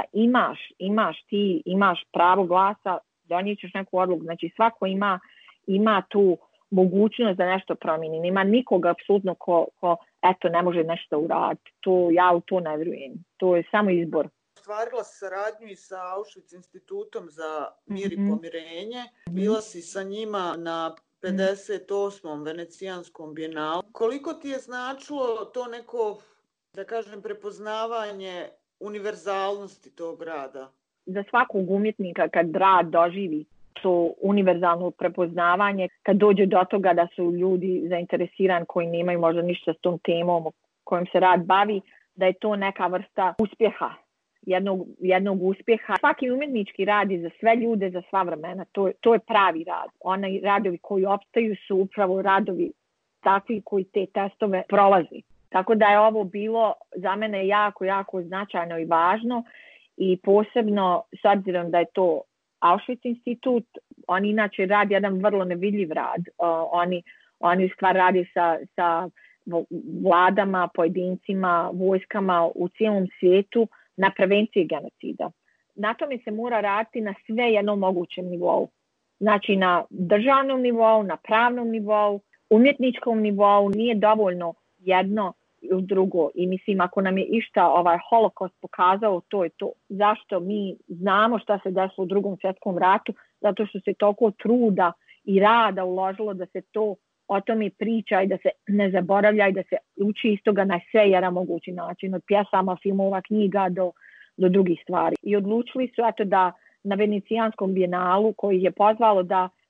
imaš pravo glasa, donijet ćeš neku odluku. Znači svako ima tu mogućnost da nešto promijeni. Nema nikoga apsolutno ko ne može nešto uraditi. Ja u to ne vjerujem. To je samo izbor. Ostvarila si saradnju i sa Auschwitz institutom za mir i pomirenje. Bila si sa njima na 58. venecijanskom bijenalu. Koliko ti je značilo to neko, da kažem, prepoznavanje univerzalnosti tog rada? Za svakog umjetnika kad rad doživi to univerzalno prepoznavanje, kad dođe do toga da su ljudi zainteresirani koji nemaju možda ništa s tom temom kojom se rad bavi, da je to neka vrsta uspjeha, jednog uspjeha. Svaki umjetnički rad je za sve ljude, za sva vremena. To je pravi rad. Oni radovi koji opstaju su upravo radovi takvi koji te testove prolazi. Tako da je ovo bilo za mene jako, jako značajno i važno i posebno s obzirom da je to Auschwitz institut, oni inače radi jedan vrlo nevidljiv rad. Oni u stvari radi sa vladama, pojedincima, vojskama u cijelom svijetu na prevenciji genocida. Na tome se mora raditi na sve jednom mogućem nivou. Znači na državnom nivou, na pravnom nivou, umjetničkom nivou, nije dovoljno jedno ili drugo. I mislim, ako nam je išta ovaj holokaust pokazao, to je to. Zašto mi znamo šta se desilo u Drugom svjetskom ratu? Zato što se toliko truda i rada uložilo da se to o tome priča i da se ne zaboravlja i da se uči iz toga na sve jedan mogući način, od pjesama, filmova, knjiga do drugih stvari. I odlučili su da na venecijanskom bijenalu koji je pozvalo da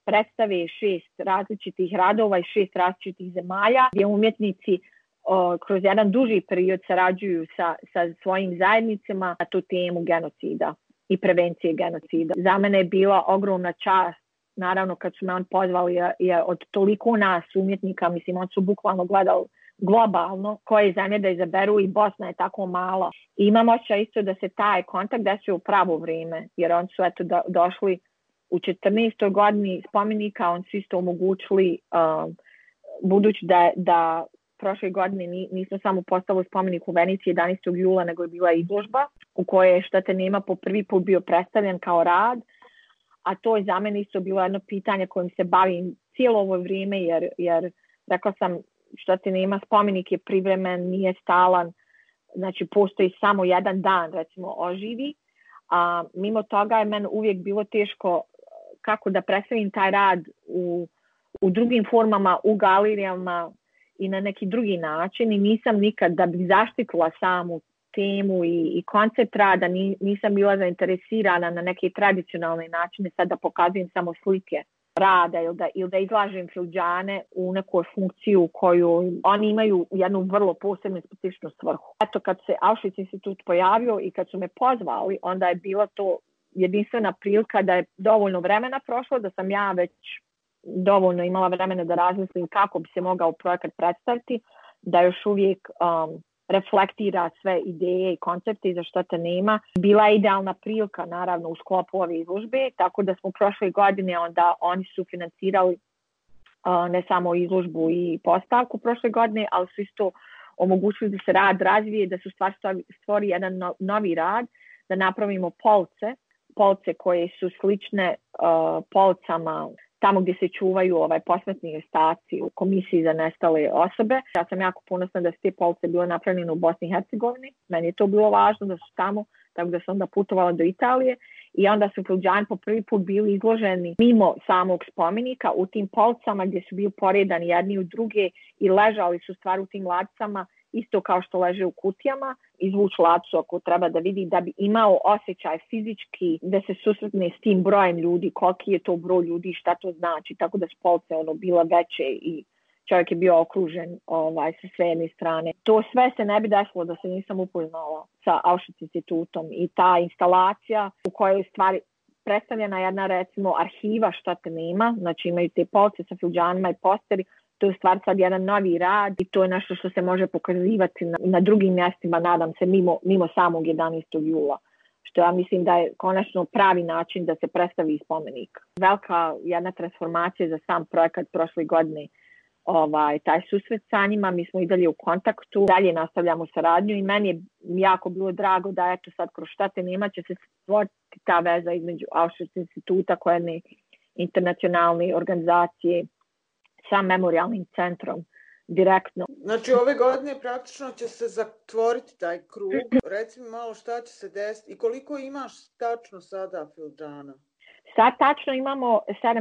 predstave 6 različitih radova i 6 različitih zemalja, gdje umjetnici kroz jedan duži period sarađuju sa svojim zajednicama na tu temu genocida i prevencije genocida. Za mene je bila ogromna čast, naravno kad su me on pozvali, je od toliko nas umjetnika, mislim on su bukvalno gledali globalno koje zemlje da izaberu i Bosna je tako mala. I imam osjećaj isto da se taj kontakt desio u pravo vrijeme, jer oni su došli u 14. godini spomenika, oni su isto omogućili, budući da prošle godine nismo samo postavili spomenik u Veniciji 11. jula, nego je bila izložba u kojoj je Šta te nema po prvi put bio predstavljen kao rad, a to je za mene isto bilo jedno pitanje kojim se bavim cijelo ovo vrijeme, jer rekla sam, Šta te nema spomenik je privremen, nije stalan, znači postoji samo jedan dan, recimo, oživi, a mimo toga je meni uvijek bilo teško kako da predstavim taj rad u drugim formama, u galerijama i na neki drugi način i nisam nikad da bih zaštitila samu temu i koncept rada, nisam bila zainteresirana na neke tradicionalne načine, sad da pokazujem samo slike rada ili da izlažem filđane u nekoj funkciju koju oni imaju jednu vrlo posebnu specifičnu svrhu. Eto, kad se Auschwitz institut pojavio i kad su me pozvali, onda je bila to jedinstvena prilika da je dovoljno vremena prošlo, da sam ja već dovoljno imala vremena da razmislim kako bi se mogao projekat predstaviti, da još uvijek reflektira sve ideje i koncepte i za Šta te nema. Bila je idealna prilika, naravno, u sklopu ove izložbe, tako da smo prošle godine onda oni su financirali ne samo izložbu i postavku prošle godine, ali su isto omogućili da se rad razvije, da su stvori jedan novi rad, da napravimo polce koje su slične polcama tamo gdje se čuvaju posmrtni ostaci u komisiji za nestale osobe. Ja sam jako ponosna da su te polce bile napravljene u Bosni i Hercegovini. Meni je to bilo važno da su tamo, tako da sam onda putovala do Italije i onda su filđani po prvi put bili izloženi mimo samog spomenika u tim polcama gdje su bili poredani jedni u druge i ležali su stvari u tim ladicama isto kao što leže u kutijama. Izvući lacu ako treba da vidi, da bi imao osjećaj fizički da se susretne s tim brojem ljudi, koliki je to broj ljudi, šta to znači, tako da su polce bila veće i čovjek je bio okružen sa sve jedne strane. To sve se ne bi desilo da se nisam upoznala sa Auschwitz institutom i ta instalacija u kojoj je stvari predstavljena jedna recimo arhiva Šta te nema, znači imaju te polce sa filđanima i posteri. To je stvar sad jedan novi rad i to je nešto što se može pokazivati na drugim mjestima, nadam se, mimo samog 11. jula. Što ja mislim da je konačno pravi način da se predstavi spomenik. Velika jedna transformacija za sam projekat prošle godine. Taj susret sa njima, mi smo i dalje u kontaktu, dalje nastavljamo saradnju i meni je jako bilo drago da eto sad kroz Šta te nema će se stvoriti ta veza između Auschwitz instituta koja je internacionalne organizacije sa memorialnim centrom direktno. Znači ove godine praktično će se zatvoriti taj krug. Reci mi malo šta će se desiti i koliko imaš tačno sada filđana? Sad tačno imamo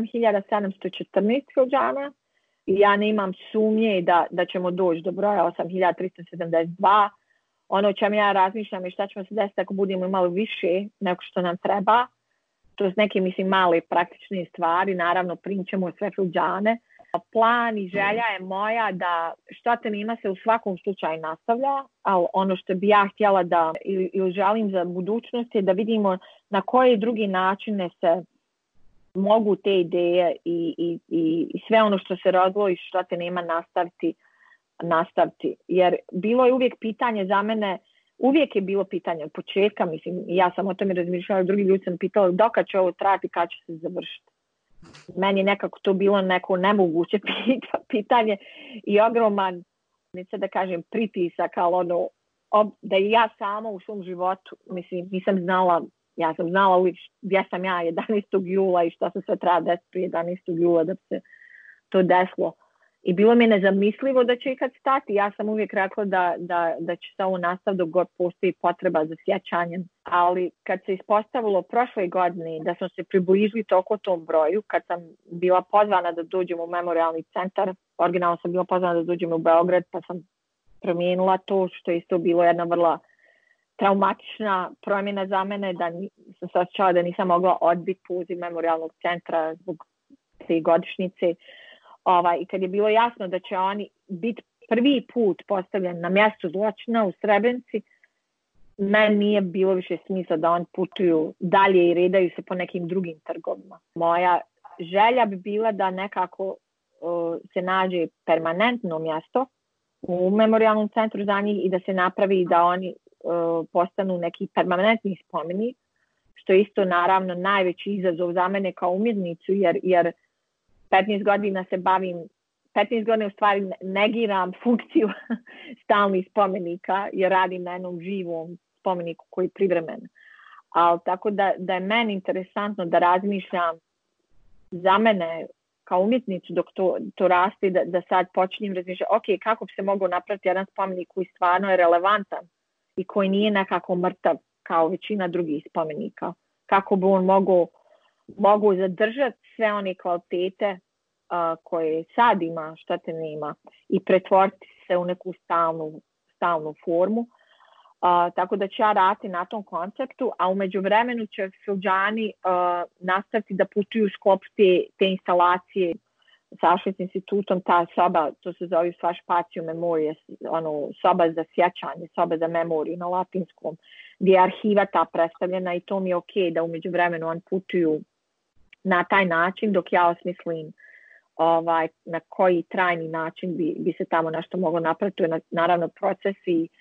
7714 filđana i ja ne imam sumnje da ćemo doći do broja 8372. Ono o čem ja razmišljam je šta ćemo se desiti ako budemo imali više nego što nam treba. To su neke, mislim, male praktične stvari. Naravno, primćemo sve filđane. Plan i želja je moja da Šta te nema se u svakom slučaju nastavlja, ali ono što bi ja htjela da ili želim za budućnost je da vidimo na koje drugi načine se mogu te ideje i sve ono što se rodilo i Šta te nema nastaviti. Jer bilo je uvijek pitanje za mene, uvijek je bilo pitanje od početka, mislim, ja sam o tome razmišljala, drugi ljudi sam pitala dokad će ovo trajati, kad će se završiti. Meni je nekako to bilo neko nemoguće pitanje i ogroman, neće da kažem, pritisak, ali da i ja sama u svom životu, mislim, nisam znala, ja sam znala uvijek gdje sam ja 11. jula i što se sve treba desiti prije 11. jula da bi se to desilo. I bilo mi je nezamislivo da će ikad stati. Ja sam uvijek rekla da će se ovo nastaviti dok god postoji potreba za sjećanjem. Ali kad se ispostavilo prošle godine da smo se približili toliko tom broju, kad sam bila pozvana da dođem u memorialni centar, originalno sam bila pozvana da dođem u Beograd, pa sam promijenila to, što je isto bilo jedna vrlo traumatična promjena za mene, da sam se osjećala da nisam mogla odbiti poziv memorialnog centra zbog i godišnjice. I kad je bilo jasno da će oni biti prvi put postavljen na mjesto zločina u Srebrenici, meni nije bilo više smisla da oni putuju dalje i redaju se po nekim drugim trgovima. Moja želja bi bila da nekako se nađe permanentno mjesto u memorijalnom centru za njih i da se napravi da oni postanu neki permanentni spomenik, što je isto naravno najveći izazov za mene kao umjetnicu, jer 15 godina se bavim, 15 godina u stvari negiram funkciju stalnih spomenika jer radim na jednom živom spomeniku koji je privremen. Ali tako da je meni interesantno da razmišljam za mene kao umjetnicu dok to raste, da sad počinjem razmišljati, ok, kako bi se mogao napraviti jedan spomenik koji stvarno je relevantan i koji nije nekako mrtav kao većina drugih spomenika. Kako bi on mogao zadržati sve one kvalitete koje sad ima, šta te nema, i pretvoriti se u neku stalnu formu. Tako da ću ja raditi na tom konceptu, a u međuvremenu će Filjani nastaviti da putuju u sklopu te instalacije sa Auschwitz institutom, ta soba, to se zove sva špacio memorije, soba za sjećanje, soba za memoriju na latinskom, gdje je arhiva ta predstavljena i to mi je ok da u međuvremenu on putuju na taj način dok ja osmislim na koji trajni način bi se tamo nešto moglo napraviti. To je naravno proces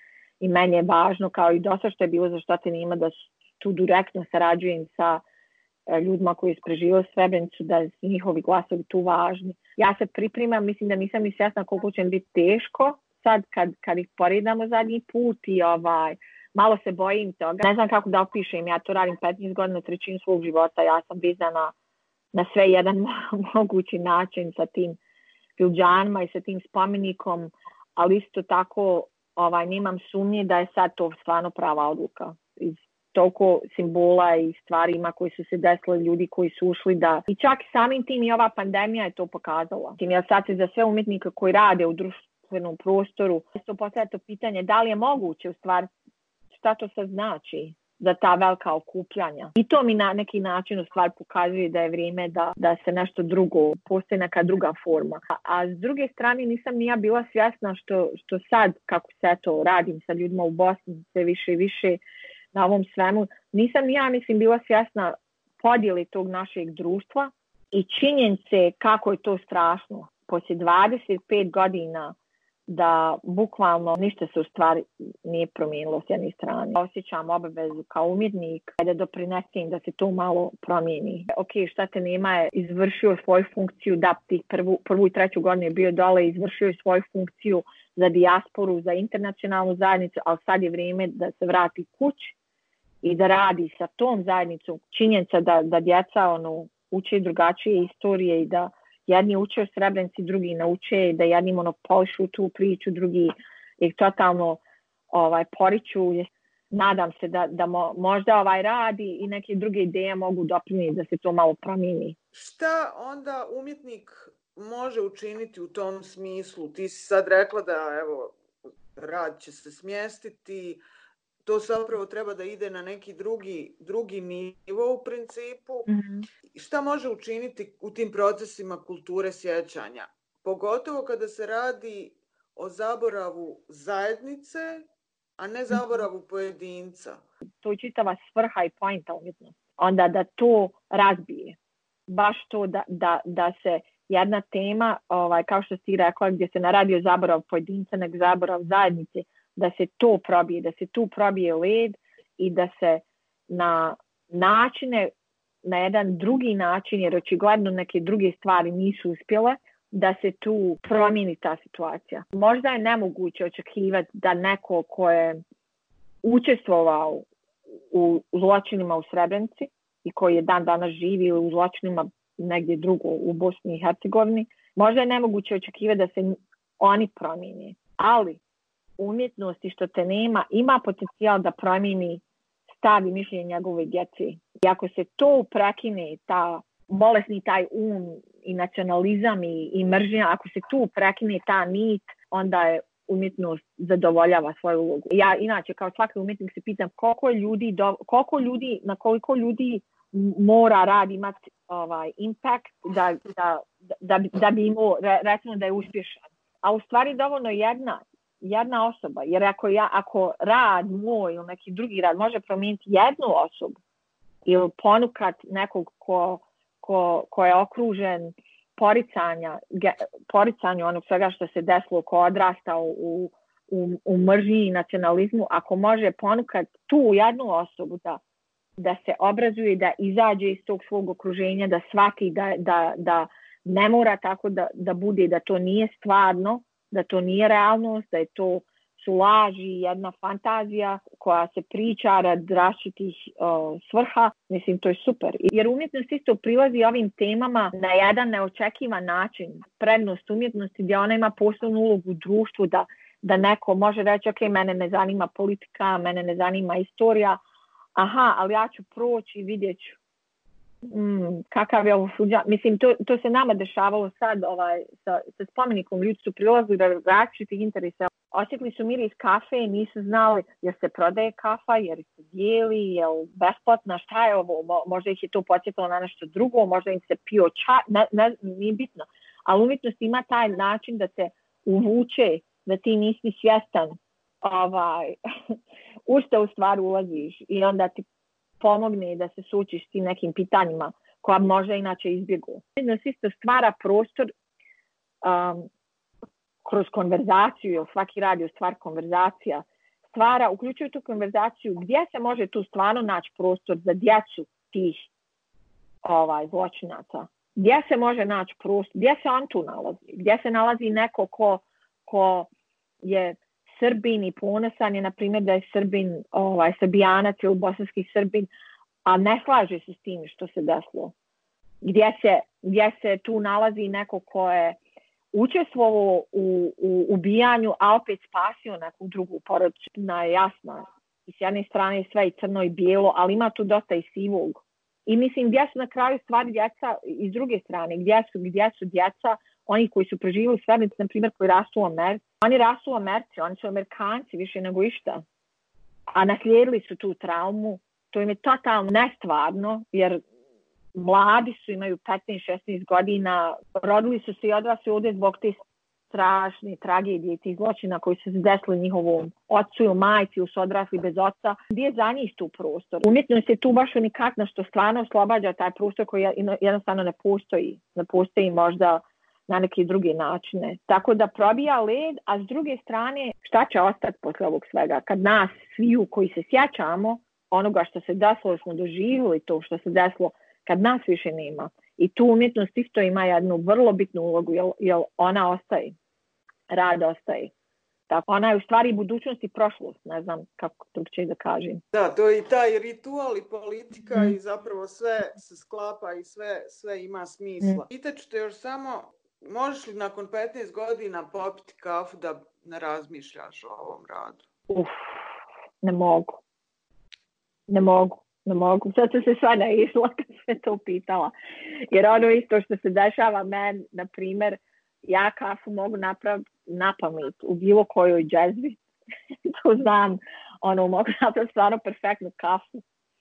i meni je važno, kao i dosta što je bilo za Šta te nima, da tu direktno sarađujem sa ljudima koji su preživjeli Srebrenicu, da su njihovi glasovi tu važni. Ja se pripremam, mislim da nisam ni svjesna koliko će biti teško sad kad ih poredamo zadnji put i malo se bojim toga. Ne znam kako da opišem, ja to radim 15 godina, trećinu svog života, ja sam vezana na sve jedan mogući način sa tim Filjanima i sa tim spomenikom, ali isto tako nemam sumnje da je sad to stvarno prava odluka. Iz toliko simbola i stvarima koji su se desili, ljudi koji su ušli da... I čak samim tim i ova pandemija je to pokazala. Jer sad se za sve umjetnike koji rade u društvenom prostoru, isto postavlja to pitanje da li je moguće u stvari, šta to sad znači za ta velika okupljanja. I to mi na neki način u stvari pokazuje da je vrijeme da se nešto drugo, postoji neka druga forma. A s druge strane nisam ni ja bila svjesna što sad, kako se to radim sa ljudima u Bosni, sve više i više na ovom svemu, nisam ni ja, mislim, bila svjesna podjeli tog našeg društva i činjenice kako je to strašno. Poslije 25 godina da bukvalno ništa se u stvari nije promijenilo s jedne strane. Osjećam obavezu kao umjetnik da doprinesem da se to malo promijeni. Ok, Šta te nema je izvršio svoju funkciju, da tih prvu i treću godinu je bio dole, izvršio je svoju funkciju za dijasporu, za internacionalnu zajednicu, ali sad je vrijeme da se vrati kući i da radi sa tom zajednicom. Činjenica da djeca uče drugačije istorije i da jedni uče o Srebrenici, drugi nauče, da jedni monopolišu tu priču, drugi ih totalno poriču. Nadam se da možda radi i neke druge ideje mogu doprinijeti da se to malo promijeni. Šta onda umjetnik može učiniti u tom smislu? Ti si sad rekla da rad će se smjestiti, to zapravo treba da ide na neki drugi nivo u principu. Mm-hmm. Šta može učiniti u tim procesima kulture sjećanja? Pogotovo kada se radi o zaboravu zajednice, a ne zaboravu pojedinca. To je čitava svrha i pointa umjetnosti. Onda da to razbije. Baš to da se jedna tema, kao što si rekla, gdje se ne radi o zaboravu pojedinca, nego zaborav zajednice, da se to probije, da se tu probije led i da se na načine, na jedan drugi način, jer očigledno neke druge stvari nisu uspjele, da se tu promijeni ta situacija. Možda je nemoguće očekivati da neko ko je učestvovao u zločinima u Srebrenici i koji je dan danas živi u zločinima negdje drugo u Bosni i Hercegovini, možda je nemoguće očekivati da se oni promijeni. Ali umjetnosti Što te nema ima potencijal da promijeni stav i mišljenje njegove djece. I ako se to prekine, bolesni taj i nacionalizam i mržnja, ako se tu prekine ta nit, onda je umjetnost zadovoljava svoju ulogu. Ja inače kao svaki umjetnik se pitam na koliko ljudi mora rad imati impact da bi imao, recimo da je uspješan. A u stvari dovoljno jedna osoba, jer ako rad moj ili neki drugi rad može promijeniti jednu osobu ili ponukat nekog ko je okružen poricanju onog svega što se desilo, ko odrastao u mržnji i nacionalizmu, ako može ponukat tu jednu osobu da se obrazuje, da izađe iz tog svog okruženja, da shvati da ne mora tako da bude, da to nije stvarno, da to nije realnost, da je to su laži, jedna fantazija koja se priča rad različitih svrha. Mislim, to je super. Jer umjetnost isto prilazi ovim temama na jedan neočekivan način. Prednost umjetnosti gdje ona ima posebnu ulogu u društvu, da neko može reći, ok, mene ne zanima politika, mene ne zanima istorija, ali ja ću proći i vidjet ću kakav je ovo suđa. Mislim, to se nama dešavalo sad sa spomenikom. Ljudi su prilazili da različitih interesa. Osjetili su miris kafe i nisu znali jer se prodaje kafa, jer se dijeli, je li besplatna, šta je ovo, možda ih je to podsjetilo na nešto drugo, možda im se pio čaj, nije bitno. Ali umjetnost ima taj način da te uvuče, da ti nisi svjestan u što u stvari ulaziš i onda ti pomogne da se sučiš s tim nekim pitanjima koja možda inače izbjegu. Umjetnost isto stvara prostor kroz konverzaciju, svaki rad je stvar konverzacija, uključuju tu konverzaciju gdje se može tu stvarno naći prostor za djecu tih zločinaca. Gdje se može naći prostor, gdje se on tu nalazi, gdje se nalazi neko ko je Srbin i ponosan je, na primjer, da je Srbin, Srbijanac ili bosanski Srbin, a ne slaže se s tim što se desilo. Gdje se tu nalazi neko ko je učestvovao u ubijanju, a opet spasio neku drugu porodicu. Jasno, s jedne strane je sve i crno i bijelo, ali ima tu dosta i sivog. I mislim, gdje su na kraju stvari djeca i s druge strane, gdje su djeca, oni koji su preživjeli sve, na primjer, koji rastu u Americi. Oni rastu u Americi, oni su Amerikanci više nego išta. A naslijedili su tu traumu. To im je totalno nestvarno, jer mladi su, imaju 15-16 godina, rodili su se i odrasli ovdje zbog te strašne tragedije, tih zločina koji su se desili njihovom ocu i majci, ili su odrasli bez oca. Gdje je za njih tu prostor? Umjetnost je tu baš unikatna što stvarno oslobađa taj prostor koji jednostavno ne postoji. Ne postoji možda na neke druge načine. Tako da probija led, a s druge strane šta će ostati posle ovog svega? Kad nas sviju koji se sjećamo onoga što se desilo, smo doživjeli to što se desilo, kad nas više nema. I tu umjetnost isto ima jednu vrlo bitnu ulogu, jer ona ostaje. Rad ostaje. Tako, ona je u stvari budućnost i prošlost, ne znam kako to će da kažem. Da, to je i taj ritual i politika i zapravo sve se sklapa i sve ima smisla. Pitaću te još samo, možeš li nakon 15 godina popiti kafu da ne razmišljaš o ovom radu? Ne mogu. Sad sam se sva naišla kad sam to pitala. Jer ono isto što se dešava meni, na primjer, ja kafu mogu napraviti na pamet u bilo kojoj džezvi. To znam, mogu napraviti stvarno perfektnu kafu.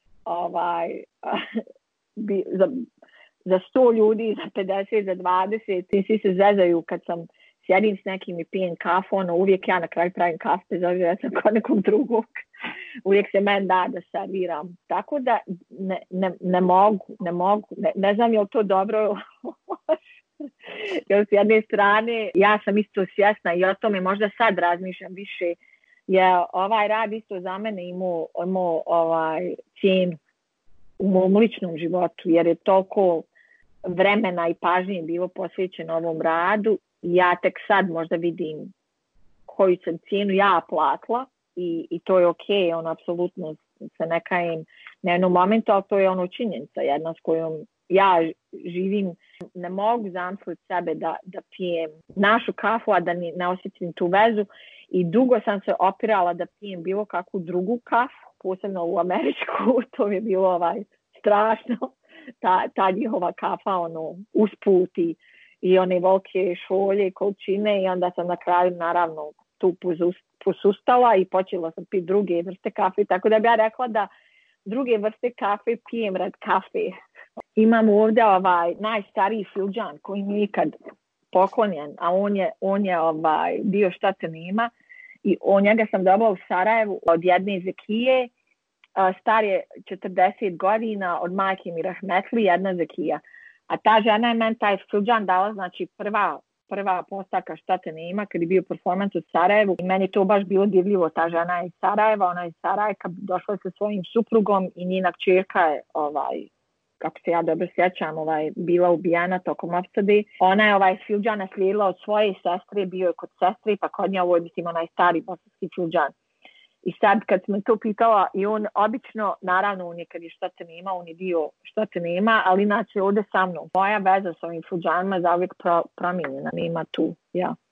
Za 100 ljudi, za 50, za 20, i svi se zezaju kad sam sjedim s nekim i pijem kafu, uvijek ja na kraju pravim kafu, bez obzira ja sam kod nekog drugog. Uvijek se meni da serviram. Tako da ne mogu. Ne znam je li to dobro. Jer s jedne strane ja sam isto svjesna i o tome možda sad razmišljam više. Jer ovaj rad isto za mene imao cijenu u mom ličnom životu. Jer je toliko vremena i pažnje bilo posvećeno ovom radu. Ja tek sad možda vidim koju sam cijenu ja platila. I to je okej, apsolutno se ne kajem na jednom momentu, ali to je činjenica jedna s kojom ja živim. Ne mogu zamisliti sebe da pijem našu kafu, a da ne osjetim tu vezu, i dugo sam se opirala da pijem bilo kakvu drugu kafu, posebno u američku. To mi je bilo strašno, ta njihova kafa usput i one velike šolje, količine, i onda sam na kraju naravno tu posustala i počela sam piti druge vrste kafe. Tako da bi ja rekla da druge vrste kafe, pijem red kafe. Imam ovdje najstariji filđan koji mi je ikad poklonjen, a on je dio Šta te nema. I njega sam dobila u Sarajevu od jedne zekije, star je 40 godina, od majke mi rahmetli, jedna zekija. A ta žena je meni taj filđan dala, znači prva postavka Šta te nema, kad je bio performans u Sarajevu. I meni je to baš bilo divljivo, ta žena je iz Sarajeva, ona je iz Sarajeva, došla sa svojim suprugom i njena kćerka je, kako se ja dobro sjećam, bila ubijena tokom opsade. Ona je filđan naslijedila od svoje sestre, bio je kod sestre, pa kod nje ovo je, mislim, onaj stari bosanski filđan. I sad kad sam to pitala, i on obično, naravno on je kad je Šta te nema, on je dio Šta te nema, ali inače ovdje sa mnom. Moja veza s ovim filđanima je zauvijek promijenjena, nema tu, ja.